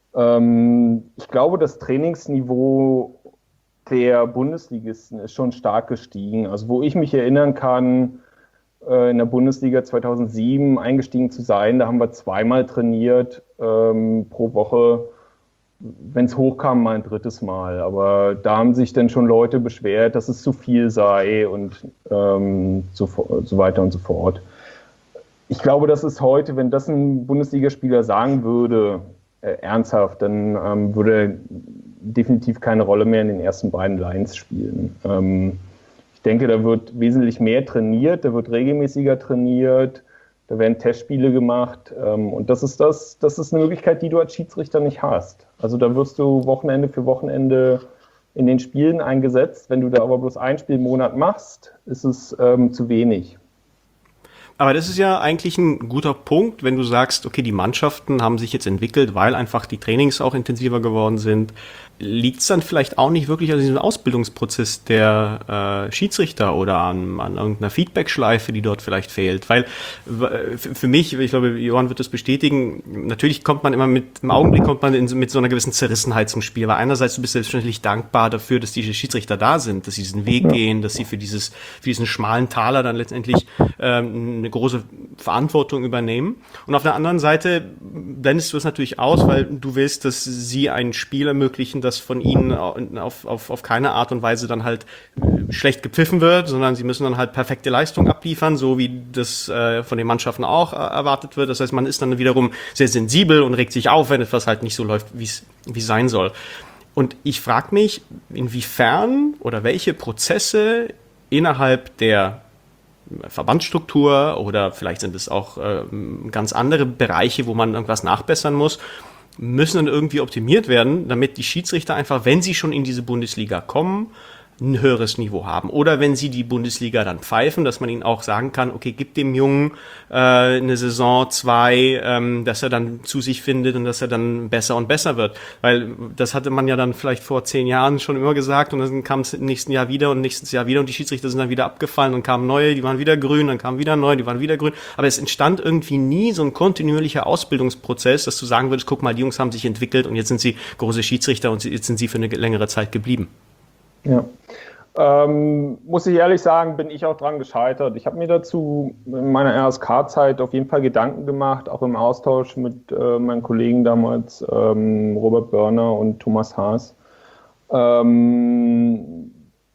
Ähm, ich glaube, das Trainingsniveau der Bundesligisten ist schon stark gestiegen. Also wo ich mich erinnern kann, äh, in der Bundesliga zweitausendsieben eingestiegen zu sein, da haben wir zweimal trainiert ähm, pro Woche. Wenn es hochkam, mal ein drittes Mal. Aber da haben sich dann schon Leute beschwert, dass es zu viel sei und ähm, so, so weiter und so fort. Ich glaube, das ist heute, wenn das ein Bundesligaspieler sagen würde, äh, ernsthaft, dann ähm, würde er definitiv keine Rolle mehr in den ersten beiden Lines spielen. Ähm, ich denke, da wird wesentlich mehr trainiert, da wird regelmäßiger trainiert, da werden Testspiele gemacht ähm, und das ist das, das ist eine Möglichkeit, die du als Schiedsrichter nicht hast. Also da wirst du Wochenende für Wochenende in den Spielen eingesetzt. Wenn du da aber bloß ein Spiel im Monat machst, ist es ähm, zu wenig. Aber das ist ja eigentlich ein guter Punkt, wenn du sagst, okay, die Mannschaften haben sich jetzt entwickelt, weil einfach die Trainings auch intensiver geworden sind. Liegt es dann vielleicht auch nicht wirklich an diesem Ausbildungsprozess der äh, Schiedsrichter oder an, an irgendeiner Feedback-Schleife, die dort vielleicht fehlt? Weil äh, für mich, ich glaube, Johann wird das bestätigen, natürlich kommt man immer mit, im Augenblick kommt man in, mit so einer gewissen Zerrissenheit zum Spiel, weil einerseits du bist selbstverständlich dankbar dafür, dass diese Schiedsrichter da sind, dass sie diesen Weg gehen, dass sie für dieses, für diesen schmalen Taler dann letztendlich ähm, eine große Verantwortung übernehmen. Und auf der anderen Seite blendest du es natürlich aus, weil du willst, dass sie ein Spiel ermöglichen, das von ihnen auf, auf, auf keine Art und Weise dann halt schlecht gepfiffen wird, sondern sie müssen dann halt perfekte Leistung abliefern, so wie das äh, von den Mannschaften auch äh, erwartet wird. Das heißt, man ist dann wiederum sehr sensibel und regt sich auf, wenn etwas halt nicht so läuft, wie es wie es sein soll. Und ich frage mich, inwiefern oder welche Prozesse innerhalb der Verbandsstruktur oder vielleicht sind es auch äh, ganz andere Bereiche, wo man irgendwas nachbessern muss, müssen dann irgendwie optimiert werden, damit die Schiedsrichter einfach, wenn sie schon in diese Bundesliga kommen, ein höheres Niveau haben. Oder wenn sie die Bundesliga dann pfeifen, dass man ihnen auch sagen kann, okay, gib dem Jungen äh, eine Saison, zwei, ähm, dass er dann zu sich findet und dass er dann besser und besser wird. Weil das hatte man ja dann vielleicht vor zehn Jahren schon immer gesagt und dann kam es im nächsten Jahr wieder und nächstes Jahr wieder und die Schiedsrichter sind dann wieder abgefallen und kamen neue, die waren wieder grün, dann kamen wieder neue, die waren wieder grün. Aber es entstand irgendwie nie so ein kontinuierlicher Ausbildungsprozess, dass du sagen würdest, guck mal, die Jungs haben sich entwickelt und jetzt sind sie große Schiedsrichter und jetzt sind sie für eine längere Zeit geblieben. Ja, ähm, muss ich ehrlich sagen, bin ich auch dran gescheitert. Ich habe mir dazu in meiner R S K-Zeit auf jeden Fall Gedanken gemacht, auch im Austausch mit äh, meinen Kollegen damals, ähm, Robert Börner und Thomas Haas. Ähm,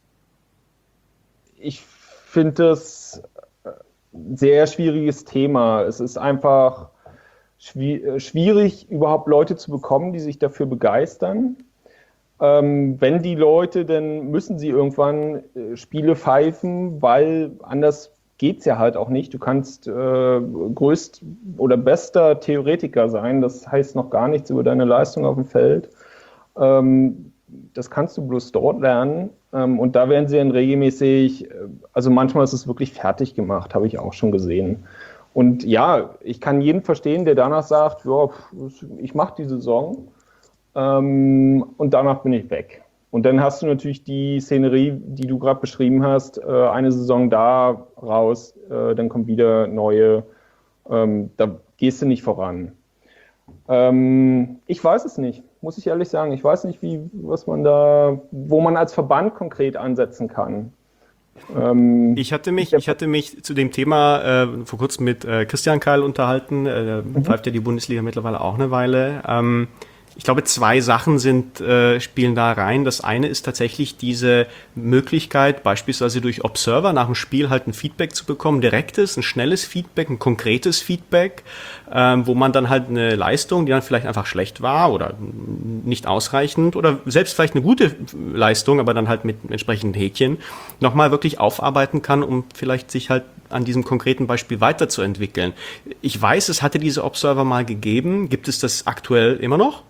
ich finde das ein sehr schwieriges Thema. Es ist einfach schwierig, überhaupt Leute zu bekommen, die sich dafür begeistern. Ähm, wenn die Leute, dann müssen sie irgendwann äh, Spiele pfeifen, weil anders geht's ja halt auch nicht. Du kannst äh, größt oder bester Theoretiker sein, das heißt noch gar nichts über deine Leistung auf dem Feld. Ähm, das kannst du bloß dort lernen. Ähm, und da werden sie dann regelmäßig, also manchmal ist es wirklich fertig gemacht, habe ich auch schon gesehen. Und ja, ich kann jeden verstehen, der danach sagt, ja, ich mache die Saison. Ähm, und danach bin ich weg. Und dann hast du natürlich die Szenerie, die du gerade beschrieben hast, äh, eine Saison da raus, äh, dann kommt wieder neue, ähm, da gehst du nicht voran. Ähm, ich weiß es nicht, muss ich ehrlich sagen. Ich weiß nicht, wie, was man da, wo man als Verband konkret ansetzen kann. Ähm, ich hatte mich, ich hatte mich zu dem Thema äh, vor kurzem mit äh, Christian Keil unterhalten, äh, mhm. pfeift ja die Bundesliga mittlerweile auch eine Weile. Ähm, Ich glaube, zwei Sachen sind, äh, spielen da rein. Das eine ist tatsächlich diese Möglichkeit, beispielsweise durch Observer nach dem Spiel halt ein Feedback zu bekommen, direktes, ein schnelles Feedback, ein konkretes Feedback, ähm, wo man dann halt eine Leistung, die dann vielleicht einfach schlecht war oder nicht ausreichend oder selbst vielleicht eine gute Leistung, aber dann halt mit entsprechenden Häkchen, nochmal wirklich aufarbeiten kann, um vielleicht sich halt an diesem konkreten Beispiel weiterzuentwickeln. Ich weiß, es hatte diese Observer mal gegeben. Gibt es das aktuell immer noch?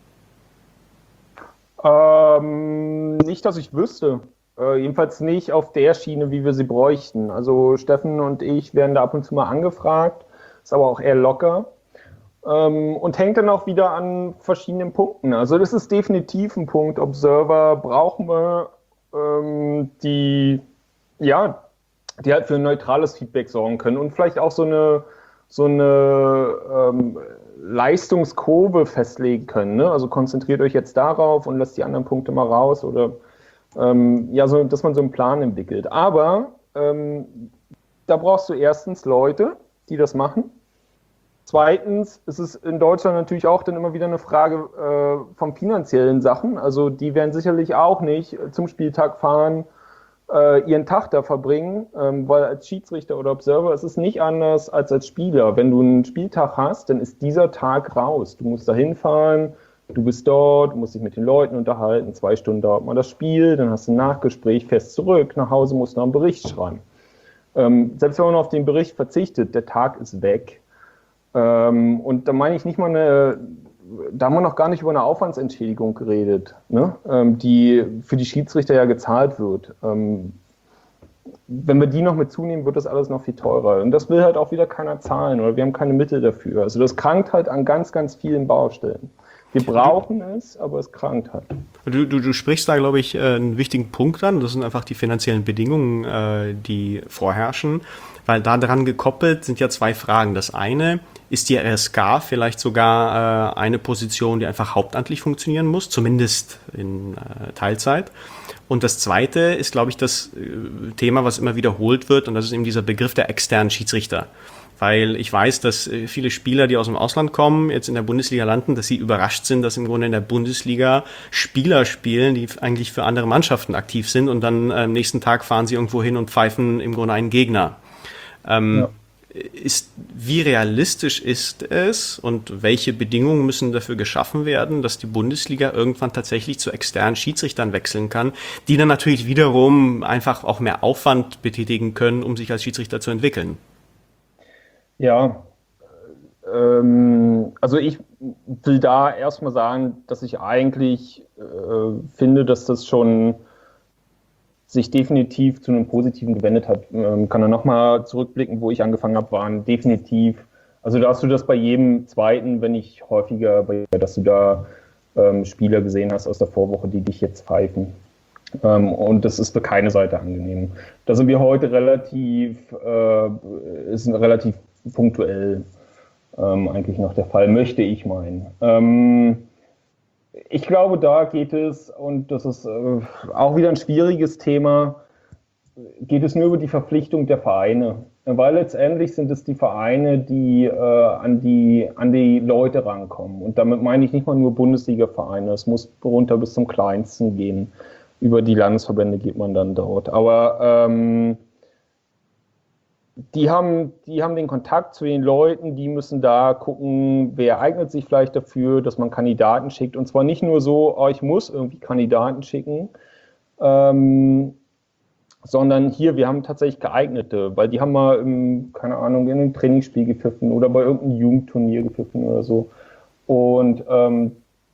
Ähm, nicht, dass ich wüsste. Äh, jedenfalls nicht auf der Schiene, wie wir sie bräuchten. Also Steffen und ich werden da ab und zu mal angefragt, ist aber auch eher locker. Ähm, und hängt dann auch wieder an verschiedenen Punkten. Also das ist definitiv ein Punkt. Observer brauchen wir, ähm, die, ja, die halt für ein neutrales Feedback sorgen können und vielleicht auch so eine, so eine ähm, Leistungskurve festlegen können. Ne? Also konzentriert euch jetzt darauf und lasst die anderen Punkte mal raus oder ähm, ja, so, dass man so einen Plan entwickelt. Aber ähm, da brauchst du erstens Leute, die das machen. Zweitens ist es in Deutschland natürlich auch dann immer wieder eine Frage äh, von finanziellen Sachen. Also die werden sicherlich auch nicht zum Spieltag fahren, ihren Tag da verbringen, ähm, weil als Schiedsrichter oder Observer ist es nicht anders als als Spieler. Wenn du einen Spieltag hast, dann ist dieser Tag raus. Du musst da hinfahren, du bist dort, du musst dich mit den Leuten unterhalten, zwei Stunden dauert mal das Spiel, dann hast du ein Nachgespräch, fährst zurück, nach Hause musst du noch einen Bericht schreiben. Ähm, selbst wenn man auf den Bericht verzichtet, der Tag ist weg. Ähm, und da meine ich nicht mal eine, da haben wir noch gar nicht über eine Aufwandsentschädigung geredet, ne? ähm, die für die Schiedsrichter ja gezahlt wird. Ähm, wenn wir die noch mit zunehmen, wird das alles noch viel teurer. Und das will halt auch wieder keiner zahlen oder wir haben keine Mittel dafür. Also das krankt halt an ganz, ganz vielen Baustellen. Wir brauchen es, aber es krankt halt. Du, du, du sprichst da, glaube ich, einen wichtigen Punkt an. Das sind einfach die finanziellen Bedingungen, die vorherrschen. Weil da dran gekoppelt sind ja zwei Fragen. Das eine, ist die R S K vielleicht sogar äh, eine Position, die einfach hauptamtlich funktionieren muss, zumindest in äh, Teilzeit. Und das zweite ist, glaube ich, das äh, Thema, was immer wiederholt wird, und das ist eben dieser Begriff der externen Schiedsrichter. Weil ich weiß, dass äh, viele Spieler, die aus dem Ausland kommen, jetzt in der Bundesliga landen, dass sie überrascht sind, dass im Grunde in der Bundesliga Spieler spielen, die eigentlich für andere Mannschaften aktiv sind und dann äh, am nächsten Tag fahren sie irgendwo hin und pfeifen im Grunde einen Gegner. Ähm, ja. Ist, wie realistisch ist es und welche Bedingungen müssen dafür geschaffen werden, dass die Bundesliga irgendwann tatsächlich zu externen Schiedsrichtern wechseln kann, die dann natürlich wiederum einfach auch mehr Aufwand betätigen können, um sich als Schiedsrichter zu entwickeln? Ja, ähm, also ich will da erstmal sagen, dass ich eigentlich äh, finde, dass das schon sich definitiv zu einem Positiven gewendet hat. Ähm, kann er nochmal zurückblicken, wo ich angefangen habe, waren definitiv, also da hast du das bei jedem zweiten, wenn nicht häufiger, dass du da ähm, Spieler gesehen hast aus der Vorwoche, die dich jetzt pfeifen. Ähm, und das ist für keine Seite angenehm. Da sind wir heute relativ, äh, ist relativ punktuell ähm, eigentlich noch der Fall, möchte ich meinen. Ähm, Ich glaube, da geht es, und das ist äh, auch wieder ein schwieriges Thema, geht es nur über die Verpflichtung der Vereine. Weil letztendlich sind es die Vereine, die, äh, an die an die Leute rankommen. Und damit meine ich nicht mal nur Bundesliga-Vereine, es muss runter bis zum Kleinsten gehen. Über die Landesverbände geht man dann dort. Aber ähm, Die haben, die haben den Kontakt zu den Leuten, die müssen da gucken, wer eignet sich vielleicht dafür, dass man Kandidaten schickt. Und zwar nicht nur so, oh, ich muss irgendwie Kandidaten schicken, ähm, sondern hier, wir haben tatsächlich geeignete, weil die haben mal, im, keine Ahnung, in einem Trainingsspiel gepfiffen oder bei irgendeinem Jugendturnier gepfiffen oder so. Und ähm,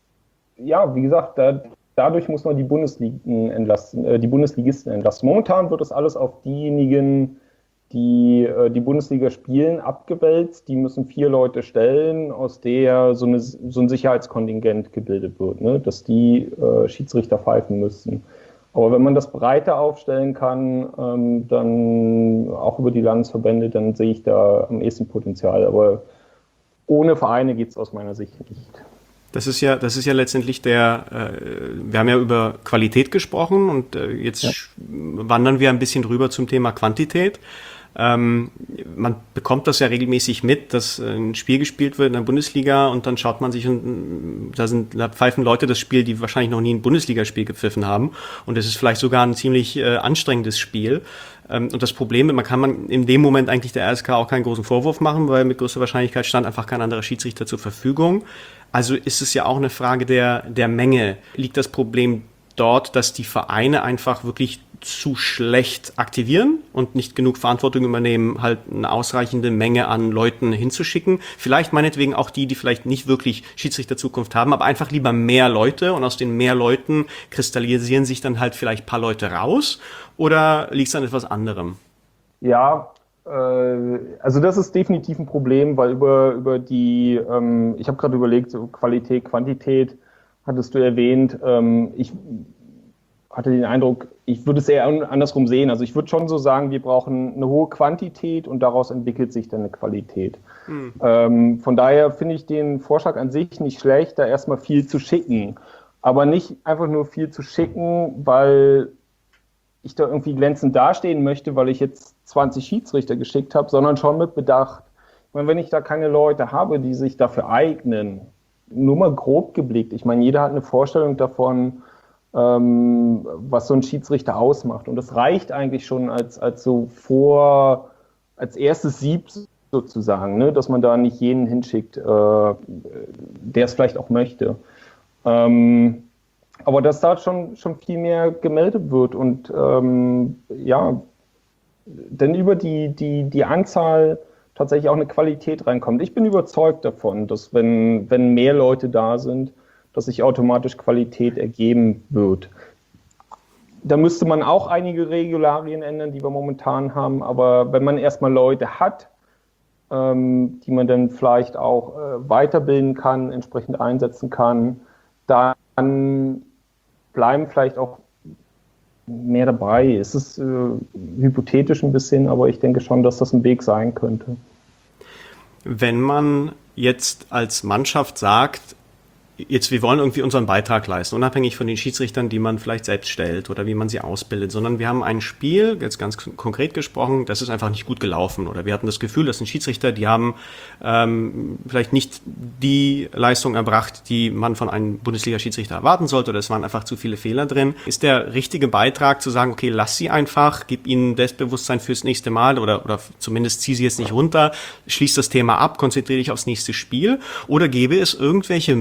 ja, wie gesagt, da, dadurch muss man die Bundesligen entlasten, äh, die Bundesligisten entlasten. Momentan wird das alles auf diejenigen, die äh, die Bundesliga spielen, abgewälzt. Die müssen vier Leute stellen, aus der so, eine, so ein Sicherheitskontingent gebildet wird, ne? Dass die äh, Schiedsrichter pfeifen müssen. Aber wenn man das breiter aufstellen kann, ähm, dann auch über die Landesverbände, dann sehe ich da am ehesten Potenzial. Aber ohne Vereine geht es aus meiner Sicht nicht. Das ist ja, das ist ja letztendlich der, äh, wir haben ja über Qualität gesprochen und äh, jetzt ja. wandern wir ein bisschen rüber zum Thema Quantität. Ähm, man bekommt das ja regelmäßig mit, dass ein Spiel gespielt wird in der Bundesliga und dann schaut man sich und da sind, da pfeifen Leute das Spiel, die wahrscheinlich noch nie ein Bundesligaspiel gepfiffen haben und es ist vielleicht sogar ein ziemlich äh, anstrengendes Spiel. Ähm, und das Problem, man kann man in dem Moment eigentlich der R S K auch keinen großen Vorwurf machen, weil mit größter Wahrscheinlichkeit stand einfach kein anderer Schiedsrichter zur Verfügung. Also ist es ja auch eine Frage der, der Menge. Liegt das Problem dort, dass die Vereine einfach wirklich zu schlecht aktivieren und nicht genug Verantwortung übernehmen, halt eine ausreichende Menge an Leuten hinzuschicken? Vielleicht meinetwegen auch die, die vielleicht nicht wirklich Schiedsrichterzukunft haben, aber einfach lieber mehr Leute und aus den mehr Leuten kristallisieren sich dann halt vielleicht ein paar Leute raus? Oder liegt es an etwas anderem? Ja, also das ist definitiv ein Problem, weil über, über die, ähm, ich habe gerade überlegt, so Qualität, Quantität hattest du erwähnt. Ähm, ich hatte den Eindruck, ich würde es eher andersrum sehen. Also ich würde schon so sagen, wir brauchen eine hohe Quantität und daraus entwickelt sich dann eine Qualität. Mhm. Ähm, von daher finde ich den Vorschlag an sich nicht schlecht, da erstmal viel zu schicken. Aber nicht einfach nur viel zu schicken, weil ich da irgendwie glänzend dastehen möchte, weil ich jetzt zwanzig Schiedsrichter geschickt habe, sondern schon mit Bedacht. Ich meine, wenn ich da keine Leute habe, die sich dafür eignen, nur mal grob geblickt, ich meine, jeder hat eine Vorstellung davon, ähm, was so ein Schiedsrichter ausmacht. Und das reicht eigentlich schon als, als so vor, als erstes Sieb sozusagen, ne? Dass man da nicht jeden hinschickt, äh, der es vielleicht auch möchte. Ähm, aber dass da schon, schon viel mehr gemeldet wird und ähm, ja, denn über die, die, die Anzahl tatsächlich auch eine Qualität reinkommt. Ich bin überzeugt davon, dass wenn, wenn mehr Leute da sind, dass sich automatisch Qualität ergeben wird. Da müsste man auch einige Regularien ändern, die wir momentan haben, aber wenn man erstmal Leute hat, ähm, die man dann vielleicht auch äh, weiterbilden kann, entsprechend einsetzen kann, dann bleiben vielleicht auch mehr dabei. Es ist äh, hypothetisch ein bisschen, aber ich denke schon, dass das ein Weg sein könnte. Wenn man jetzt als Mannschaft sagt, jetzt, wir wollen irgendwie unseren Beitrag leisten, unabhängig von den Schiedsrichtern, die man vielleicht selbst stellt oder wie man sie ausbildet, sondern wir haben ein Spiel, jetzt ganz konkret gesprochen, das ist einfach nicht gut gelaufen oder wir hatten das Gefühl, dass ein Schiedsrichter, die haben ähm, vielleicht nicht die Leistung erbracht, die man von einem Bundesliga-Schiedsrichter erwarten sollte oder es waren einfach zu viele Fehler drin. Ist der richtige Beitrag zu sagen, okay, lass sie einfach, gib ihnen Selbstbewusstsein fürs nächste Mal oder, oder zumindest zieh sie jetzt nicht runter, schließ das Thema ab, konzentriere dich aufs nächste Spiel oder gäbe es irgendwelche Möglichkeiten,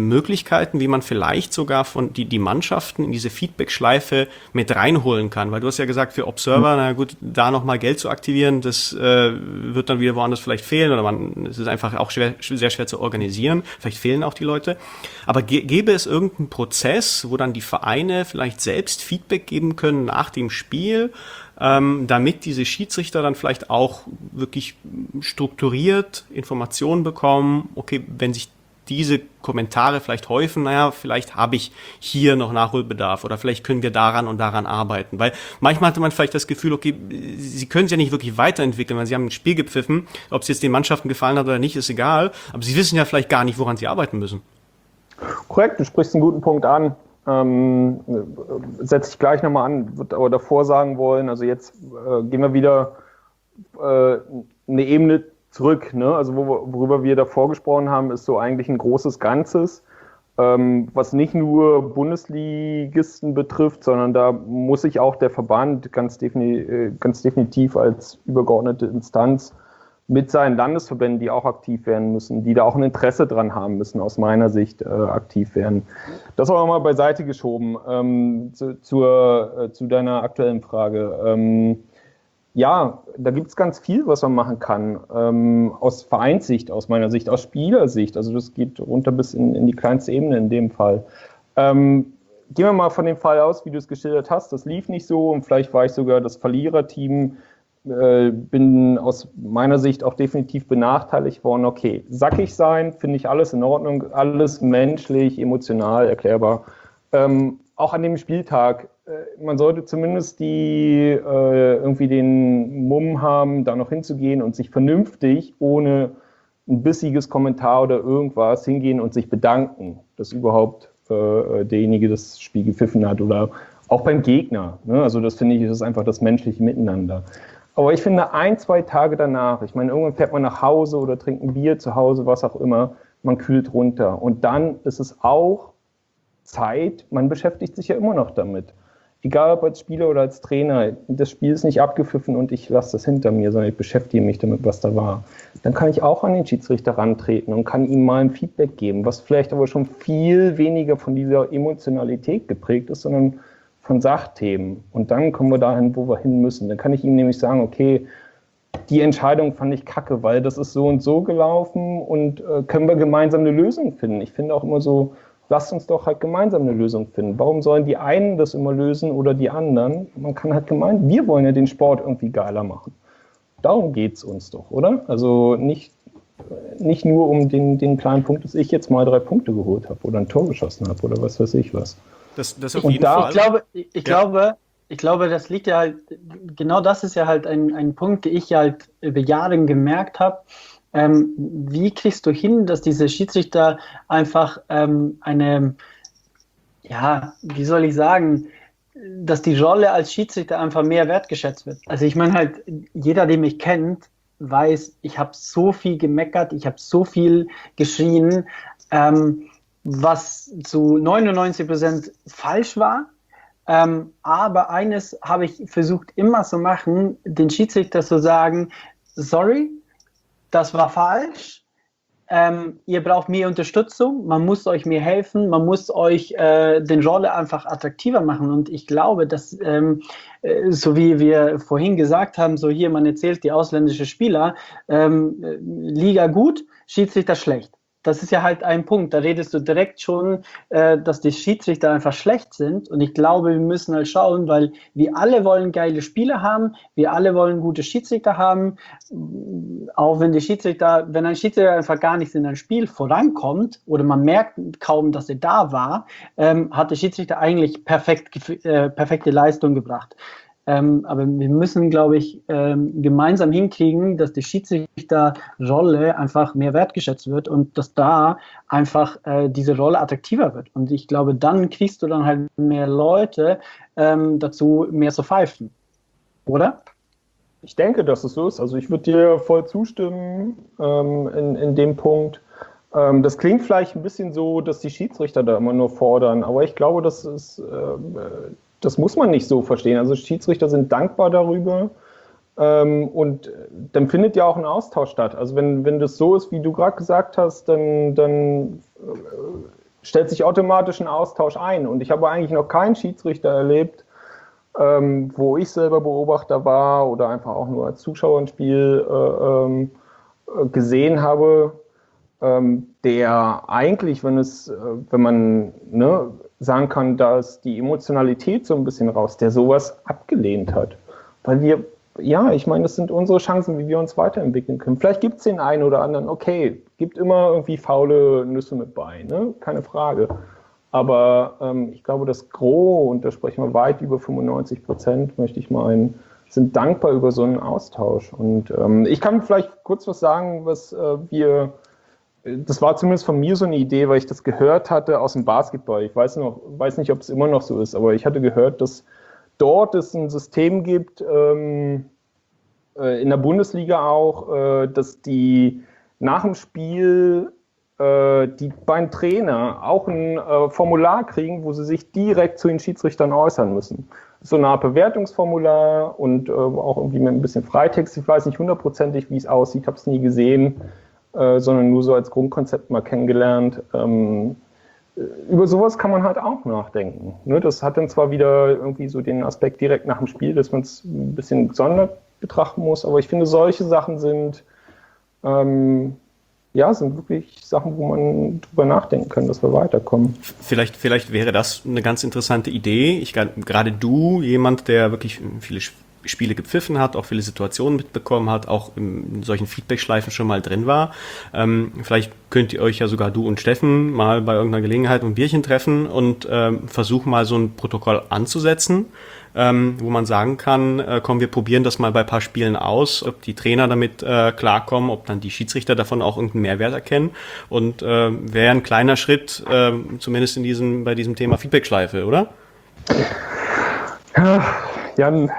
Möglichkeiten, wie man vielleicht sogar von die, die Mannschaften in diese Feedback-Schleife mit reinholen kann? Weil du hast ja gesagt, für Observer, mhm. na gut, da nochmal Geld zu aktivieren, das äh, wird dann wieder woanders vielleicht fehlen oder man, es ist einfach auch schwer, sehr schwer zu organisieren. Vielleicht fehlen auch die Leute. Aber ge- gäbe es irgendeinen Prozess, wo dann die Vereine vielleicht selbst Feedback geben können nach dem Spiel, ähm, damit diese Schiedsrichter dann vielleicht auch wirklich strukturiert Informationen bekommen, okay, wenn sich diese Kommentare vielleicht häufen, naja, vielleicht habe ich hier noch Nachholbedarf oder vielleicht können wir daran und daran arbeiten. Weil manchmal hatte man vielleicht das Gefühl, okay, sie können es ja nicht wirklich weiterentwickeln, weil sie haben ein Spiel gepfiffen, ob es jetzt den Mannschaften gefallen hat oder nicht, ist egal, aber sie wissen ja vielleicht gar nicht, woran sie arbeiten müssen. Korrekt, du sprichst einen guten Punkt an. Ähm, setze ich gleich nochmal an, würde aber davor sagen wollen, also jetzt äh, gehen wir wieder äh, eine Ebene zurück, ne? Also wo, worüber wir davor gesprochen haben, ist so eigentlich ein großes Ganzes, ähm, was nicht nur Bundesligisten betrifft, sondern da muss sich auch der Verband ganz, defini- ganz definitiv als übergeordnete Instanz mit seinen Landesverbänden, die auch aktiv werden müssen, die da auch ein Interesse dran haben müssen, aus meiner Sicht äh, aktiv werden. Das auch mal beiseite geschoben. Ähm, zu, zur, äh, zu deiner aktuellen Frage. Ähm, ja, da gibt es ganz viel, was man machen kann. Ähm, aus Vereinssicht, aus meiner Sicht, aus Spielersicht. Also das geht runter bis in, in die kleinste Ebene in dem Fall. Ähm, gehen wir mal von dem Fall aus, wie du es geschildert hast. Das lief nicht so und vielleicht war ich sogar das Verliererteam. Bin aus meiner Sicht auch definitiv benachteiligt worden. Okay, sackig sein, finde ich alles in Ordnung, alles menschlich, emotional erklärbar. Ähm, auch an dem Spieltag, äh, man sollte zumindest die äh, irgendwie den Mumm haben, da noch hinzugehen und sich vernünftig, ohne ein bissiges Kommentar oder irgendwas, hingehen und sich bedanken, dass überhaupt äh, derjenige das Spiel gepfiffen hat oder auch beim Gegner. Ne? Also das finde ich, ist einfach das menschliche Miteinander. Aber ich finde, ein, zwei Tage danach, ich meine, irgendwann fährt man nach Hause oder trinkt ein Bier zu Hause, was auch immer, man kühlt runter. Und dann ist es auch Zeit, man beschäftigt sich ja immer noch damit. Egal ob als Spieler oder als Trainer, das Spiel ist nicht abgepfiffen und ich lasse das hinter mir, sondern ich beschäftige mich damit, was da war. Dann kann ich auch an den Schiedsrichter rantreten und kann ihm mal ein Feedback geben, was vielleicht aber schon viel weniger von dieser Emotionalität geprägt ist, sondern von Sachthemen. Und dann kommen wir dahin, wo wir hin müssen. Dann kann ich ihm nämlich sagen, okay, die Entscheidung fand ich kacke, weil das ist so und so gelaufen und äh, können wir gemeinsam eine Lösung finden. Ich finde auch immer so, lasst uns doch halt gemeinsam eine Lösung finden. Warum sollen die einen das immer lösen oder die anderen? Man kann halt gemeinsam, wir wollen ja den Sport irgendwie geiler machen. Darum geht es uns doch, oder? Also nicht, nicht nur um den, den kleinen Punkt, dass ich jetzt mal drei Punkte geholt habe oder ein Tor geschossen habe oder was weiß ich was. Das, das auf und jeden da, Fall. Ich glaube, ich, ich ja. glaube, ich glaube, das liegt ja halt, genau das ist ja halt ein, ein Punkt, den ich halt über Jahre gemerkt habe. Ähm, wie kriegst du hin, dass diese Schiedsrichter einfach ähm, eine, ja, wie soll ich sagen, dass die Rolle als Schiedsrichter einfach mehr wertgeschätzt wird. Also ich meine halt, jeder, der mich kennt, weiß, ich habe so viel gemeckert, ich habe so viel geschrien, ähm, was zu neunundneunzig Prozent falsch war. Ähm, aber eines habe ich versucht immer zu machen, den Schiedsrichter zu sagen, sorry, das war falsch, ähm, ihr braucht mehr Unterstützung, man muss euch mehr helfen, man muss euch äh, den Rolle einfach attraktiver machen. Und ich glaube, dass, ähm, äh, so wie wir vorhin gesagt haben, so hier, man erzählt die ausländischen Spieler, ähm, Liga gut, Schiedsrichter schlecht. Das ist ja halt ein Punkt, da redest du direkt schon, äh, dass die Schiedsrichter einfach schlecht sind. Und ich glaube, wir müssen halt schauen, weil wir alle wollen geile Spiele haben, wir alle wollen gute Schiedsrichter haben, auch wenn die Schiedsrichter, wenn ein Schiedsrichter einfach gar nicht in ein Spiel vorankommt oder man merkt kaum, dass er da war, ähm, hat der Schiedsrichter eigentlich perfekt, äh, perfekte Leistung gebracht. Ähm, aber wir müssen, glaube ich, ähm, gemeinsam hinkriegen, dass die Schiedsrichterrolle einfach mehr wertgeschätzt wird und dass da einfach äh, diese Rolle attraktiver wird. Und ich glaube, dann kriegst du dann halt mehr Leute ähm, dazu, mehr zu pfeifen. Oder? Ich denke, dass es so ist. Also ich würde dir voll zustimmen ähm, in, in dem Punkt. Ähm, das klingt vielleicht ein bisschen so, dass die Schiedsrichter da immer nur fordern, aber ich glaube, das ist... Äh, Das muss man nicht so verstehen. Also Schiedsrichter sind dankbar darüber ähm, und dann findet ja auch ein Austausch statt. Also wenn, wenn das so ist, wie du gerade gesagt hast, dann, dann äh, stellt sich automatisch ein Austausch ein. Und ich habe eigentlich noch keinen Schiedsrichter erlebt, ähm, wo ich selber Beobachter war oder einfach auch nur als Zuschauer ein Spiel äh, ähm, gesehen habe, ähm, der eigentlich, wenn es, äh, wenn man ne, sagen kann, dass die Emotionalität so ein bisschen raus, der sowas abgelehnt hat. Weil wir, ja, ich meine, das sind unsere Chancen, wie wir uns weiterentwickeln können. Vielleicht gibt es den einen oder anderen, okay, gibt immer irgendwie faule Nüsse mit bei, ne? Keine Frage. Aber ähm, ich glaube, das Gros, und da sprechen wir weit über fünfundneunzig Prozent, möchte ich meinen, sind dankbar über so einen Austausch. Und ähm, ich kann vielleicht kurz was sagen, was äh, wir, das war zumindest von mir so eine Idee, weil ich das gehört hatte aus dem Basketball. Ich weiß noch, weiß nicht, ob es immer noch so ist, aber ich hatte gehört, dass dort es ein System gibt, ähm, äh, in der Bundesliga auch, äh, dass die nach dem Spiel die beiden Trainer auch ein äh, Formular kriegen, wo sie sich direkt zu den Schiedsrichtern äußern müssen. So eine Art Bewertungsformular und äh, auch irgendwie mit ein bisschen Freitext. Ich weiß nicht hundertprozentig, wie es aussieht, habe es nie gesehen, äh, sondern nur so als Grundkonzept mal kennengelernt. Ähm, über sowas kann man halt auch nachdenken. Ne? Das hat dann zwar wieder irgendwie so den Aspekt direkt nach dem Spiel, dass man es ein bisschen gesondert betrachten muss, aber ich finde, solche Sachen sind ähm, ja, sind wirklich Sachen, wo man drüber nachdenken kann, dass wir weiterkommen. Vielleicht, vielleicht wäre das eine ganz interessante Idee. Ich, gerade du, jemand, der wirklich viele Spiele gepfiffen hat, auch viele Situationen mitbekommen hat, auch in solchen Feedback-Schleifen schon mal drin war. Ähm, vielleicht könnt ihr euch ja sogar du und Steffen mal bei irgendeiner Gelegenheit ein Bierchen treffen und ähm, versuchen mal so ein Protokoll anzusetzen, ähm, wo man sagen kann, äh, komm, wir probieren das mal bei ein paar Spielen aus, ob die Trainer damit äh, klarkommen, ob dann die Schiedsrichter davon auch irgendeinen Mehrwert erkennen, und äh, wäre ein kleiner Schritt, äh, zumindest in diesem, bei diesem Thema Feedback-Schleife, oder? Jan.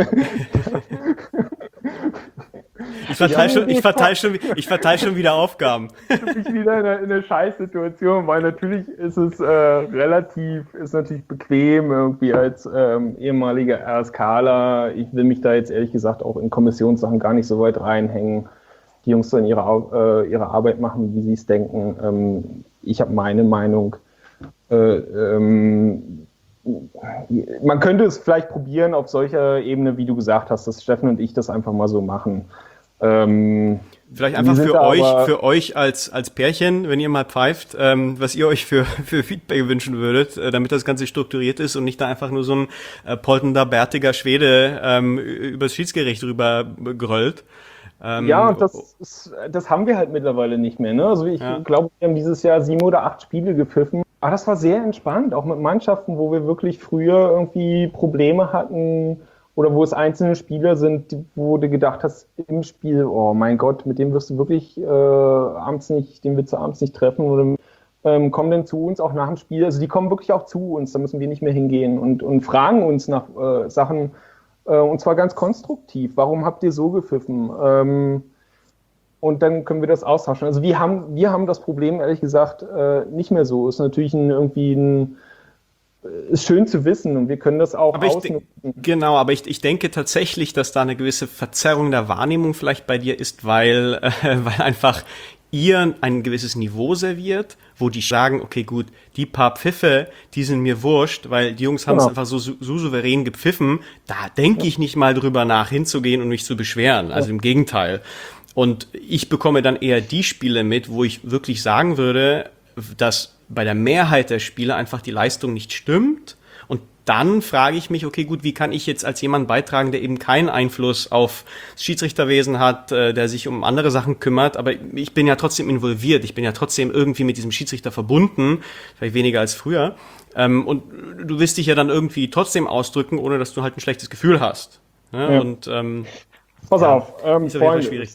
Ich verteile schon, ich verteile schon, ich verteile schon wieder Aufgaben. Ich bin wieder in einer, in einer Scheißsituation, weil natürlich ist es äh, relativ, ist natürlich bequem irgendwie als ähm, ehemaliger RSKler. Ich will mich da jetzt ehrlich gesagt auch in Kommissionssachen gar nicht so weit reinhängen. Die Jungs sollen ihre, äh, ihre Arbeit machen, wie sie es denken. Ähm, ich habe meine Meinung. Äh, ähm, man könnte es vielleicht probieren auf solcher Ebene, wie du gesagt hast, dass Steffen und ich das einfach mal so machen. Ähm, Vielleicht einfach für euch, für euch als, als Pärchen, wenn ihr mal pfeift, ähm, was ihr euch für, für Feedback wünschen würdet, äh, damit das Ganze strukturiert ist und nicht da einfach nur so ein äh, polternder, bärtiger Schwede ähm, übers Schiedsgericht rüber gröllt. Ähm, ja, und das, ist, das haben wir halt mittlerweile nicht mehr. Ne? Also ich ja. glaube, wir haben dieses Jahr sieben oder acht Spiele gepfiffen. Aber das war sehr entspannt, auch mit Mannschaften, wo wir wirklich früher irgendwie Probleme hatten oder wo es einzelne Spieler sind, wo du gedacht hast im Spiel, oh mein Gott, mit dem wirst du wirklich äh, abends nicht, den willst du abends nicht treffen, oder ähm, kommen denn zu uns auch nach dem Spiel. Also die kommen wirklich auch zu uns, da müssen wir nicht mehr hingehen und, und fragen uns nach äh, Sachen, äh, und zwar ganz konstruktiv. Warum habt ihr so gepfiffen? Ähm, Und dann können wir das austauschen. Also wir haben, wir haben das Problem, ehrlich gesagt, äh, nicht mehr so. Ist natürlich ein, irgendwie ein, ist schön zu wissen und wir können das auch aber ausnutzen. Ich, genau, aber ich, ich denke tatsächlich, dass da eine gewisse Verzerrung der Wahrnehmung vielleicht bei dir ist, weil, äh, weil einfach ihr ein gewisses Niveau serviert, wo die sagen, okay, gut, die paar Pfiffe, die sind mir wurscht, weil die Jungs haben es genau. einfach so, so souverän gepfiffen, da denke ich nicht mal drüber nach, hinzugehen und mich zu beschweren. Also ja. Im Gegenteil. Und ich bekomme dann eher die Spiele mit, wo ich wirklich sagen würde, dass bei der Mehrheit der Spiele einfach die Leistung nicht stimmt. Und dann frage ich mich, okay, gut, wie kann ich jetzt als jemand beitragen, der eben keinen Einfluss auf das Schiedsrichterwesen hat, der sich um andere Sachen kümmert, aber ich bin ja trotzdem involviert, ich bin ja trotzdem irgendwie mit diesem Schiedsrichter verbunden, vielleicht weniger als früher. Und du willst dich ja dann irgendwie trotzdem ausdrücken, ohne dass du halt ein schlechtes Gefühl hast. Ja. Und ähm, Pass ja, auf, ähm, ist auf jeden Fall schwierig.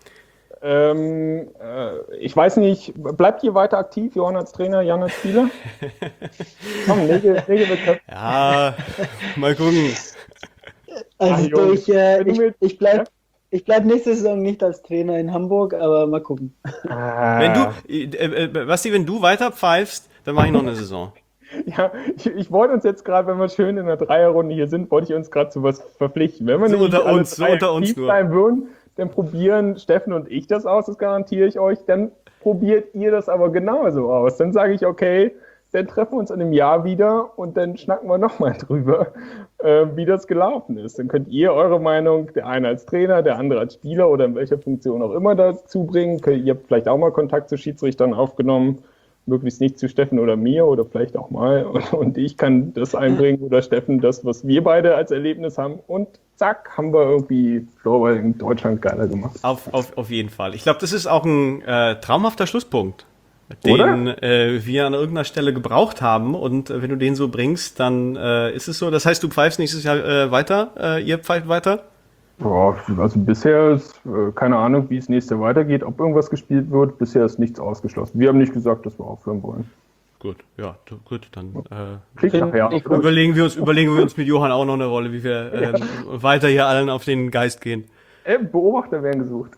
Ähm, äh, ich weiß nicht, bleibt ihr weiter aktiv, Johann als Trainer, Jan als Spieler? Komm, lege, lege wir Ja, mal gucken. Also Ach, ich, äh, ich, ich bleibe ich bleib nächste Saison nicht als Trainer in Hamburg, aber mal gucken. Ah. Wenn du, äh, äh, Basti, wenn du weiter pfeifst, dann mache ich noch eine Saison. Ja, ich, ich wollte uns jetzt gerade, wenn wir schön in der Dreierrunde hier sind, wollte ich uns gerade zu was verpflichten. Wenn wir so nicht unter uns, so unter uns nur. Sein würden, dann probieren Steffen und ich das aus, das garantiere ich euch. Dann probiert ihr das aber genauso aus. Dann sage ich, okay, dann treffen wir uns in einem Jahr wieder und dann schnacken wir nochmal drüber, äh, wie das gelaufen ist. Dann könnt ihr eure Meinung, der eine als Trainer, der andere als Spieler oder in welcher Funktion auch immer dazu bringen. Ihr habt vielleicht auch mal Kontakt zu Schiedsrichtern aufgenommen, möglichst nicht zu Steffen oder mir oder vielleicht auch mal. Und ich kann das einbringen oder Steffen das, was wir beide als Erlebnis haben. Und zack, haben wir irgendwie Floorball in Deutschland geiler gemacht. Auf, auf, auf jeden Fall. Ich glaube, das ist auch ein äh, traumhafter Schlusspunkt, den äh, wir an irgendeiner Stelle gebraucht haben. Und äh, wenn du den so bringst, dann äh, ist es so. Das heißt, du pfeifst nächstes Jahr äh, weiter, äh, ihr pfeift weiter? Ja, also bisher ist äh, keine Ahnung, wie es nächstes Jahr weitergeht, ob irgendwas gespielt wird. Bisher ist nichts ausgeschlossen. Wir haben nicht gesagt, dass wir aufhören wollen. Gut, ja, gut, dann äh, Klingt nachher. überlegen wir uns, überlegen wir uns mit Johann auch noch eine Rolle, wie wir äh, ja. weiter hier allen auf den Geist gehen. Äh, Beobachter werden gesucht.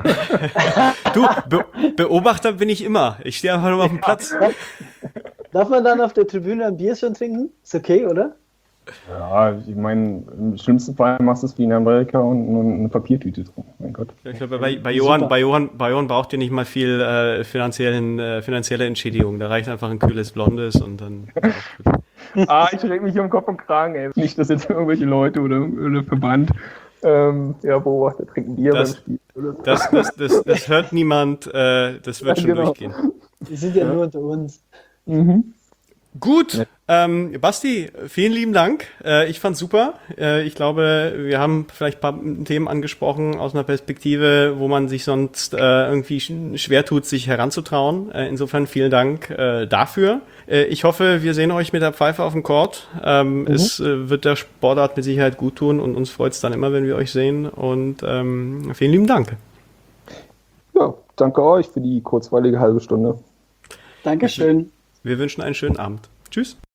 Du, Be Beobachter bin ich immer. Ich stehe einfach nur auf dem Platz. Darf man dann auf der Tribüne ein Bier schon trinken? Ist okay, oder? Ja, ich meine, im schlimmsten Fall machst du es wie in Amerika und eine Papiertüte drin. Mein Gott. Ich glaube, bei, bei, Johann, bei, Johann, bei Johann braucht ihr nicht mal viel äh, finanziellen, äh, finanzielle Entschädigung. Da reicht einfach ein kühles Blondes und dann. ah, ich reg mich um Kopf und Kragen, ey. Nicht, dass jetzt irgendwelche Leute oder, oder Verband ähm, ja, Beobachter trinken Bier das, beim Spiel. Oder so. das, das, das, das hört niemand, äh, das wird ja, schon genau. durchgehen. Die sind ja, ja nur unter uns. Mhm. Gut, ja. ähm, Basti, vielen lieben Dank. Äh, ich fand's super. Äh, ich glaube, wir haben vielleicht ein paar Themen angesprochen aus einer Perspektive, wo man sich sonst äh, irgendwie schwer tut, sich heranzutrauen. Äh, insofern vielen Dank äh, dafür. Äh, ich hoffe, wir sehen euch mit der Pfeife auf dem Court. Ähm, mhm. Es äh, wird der Sportart mit Sicherheit gut tun und uns freut's dann immer, wenn wir euch sehen. Und ähm, vielen lieben Dank. Ja, danke euch für die kurzweilige halbe Stunde. Dankeschön. Wir wünschen einen schönen Abend. Tschüss.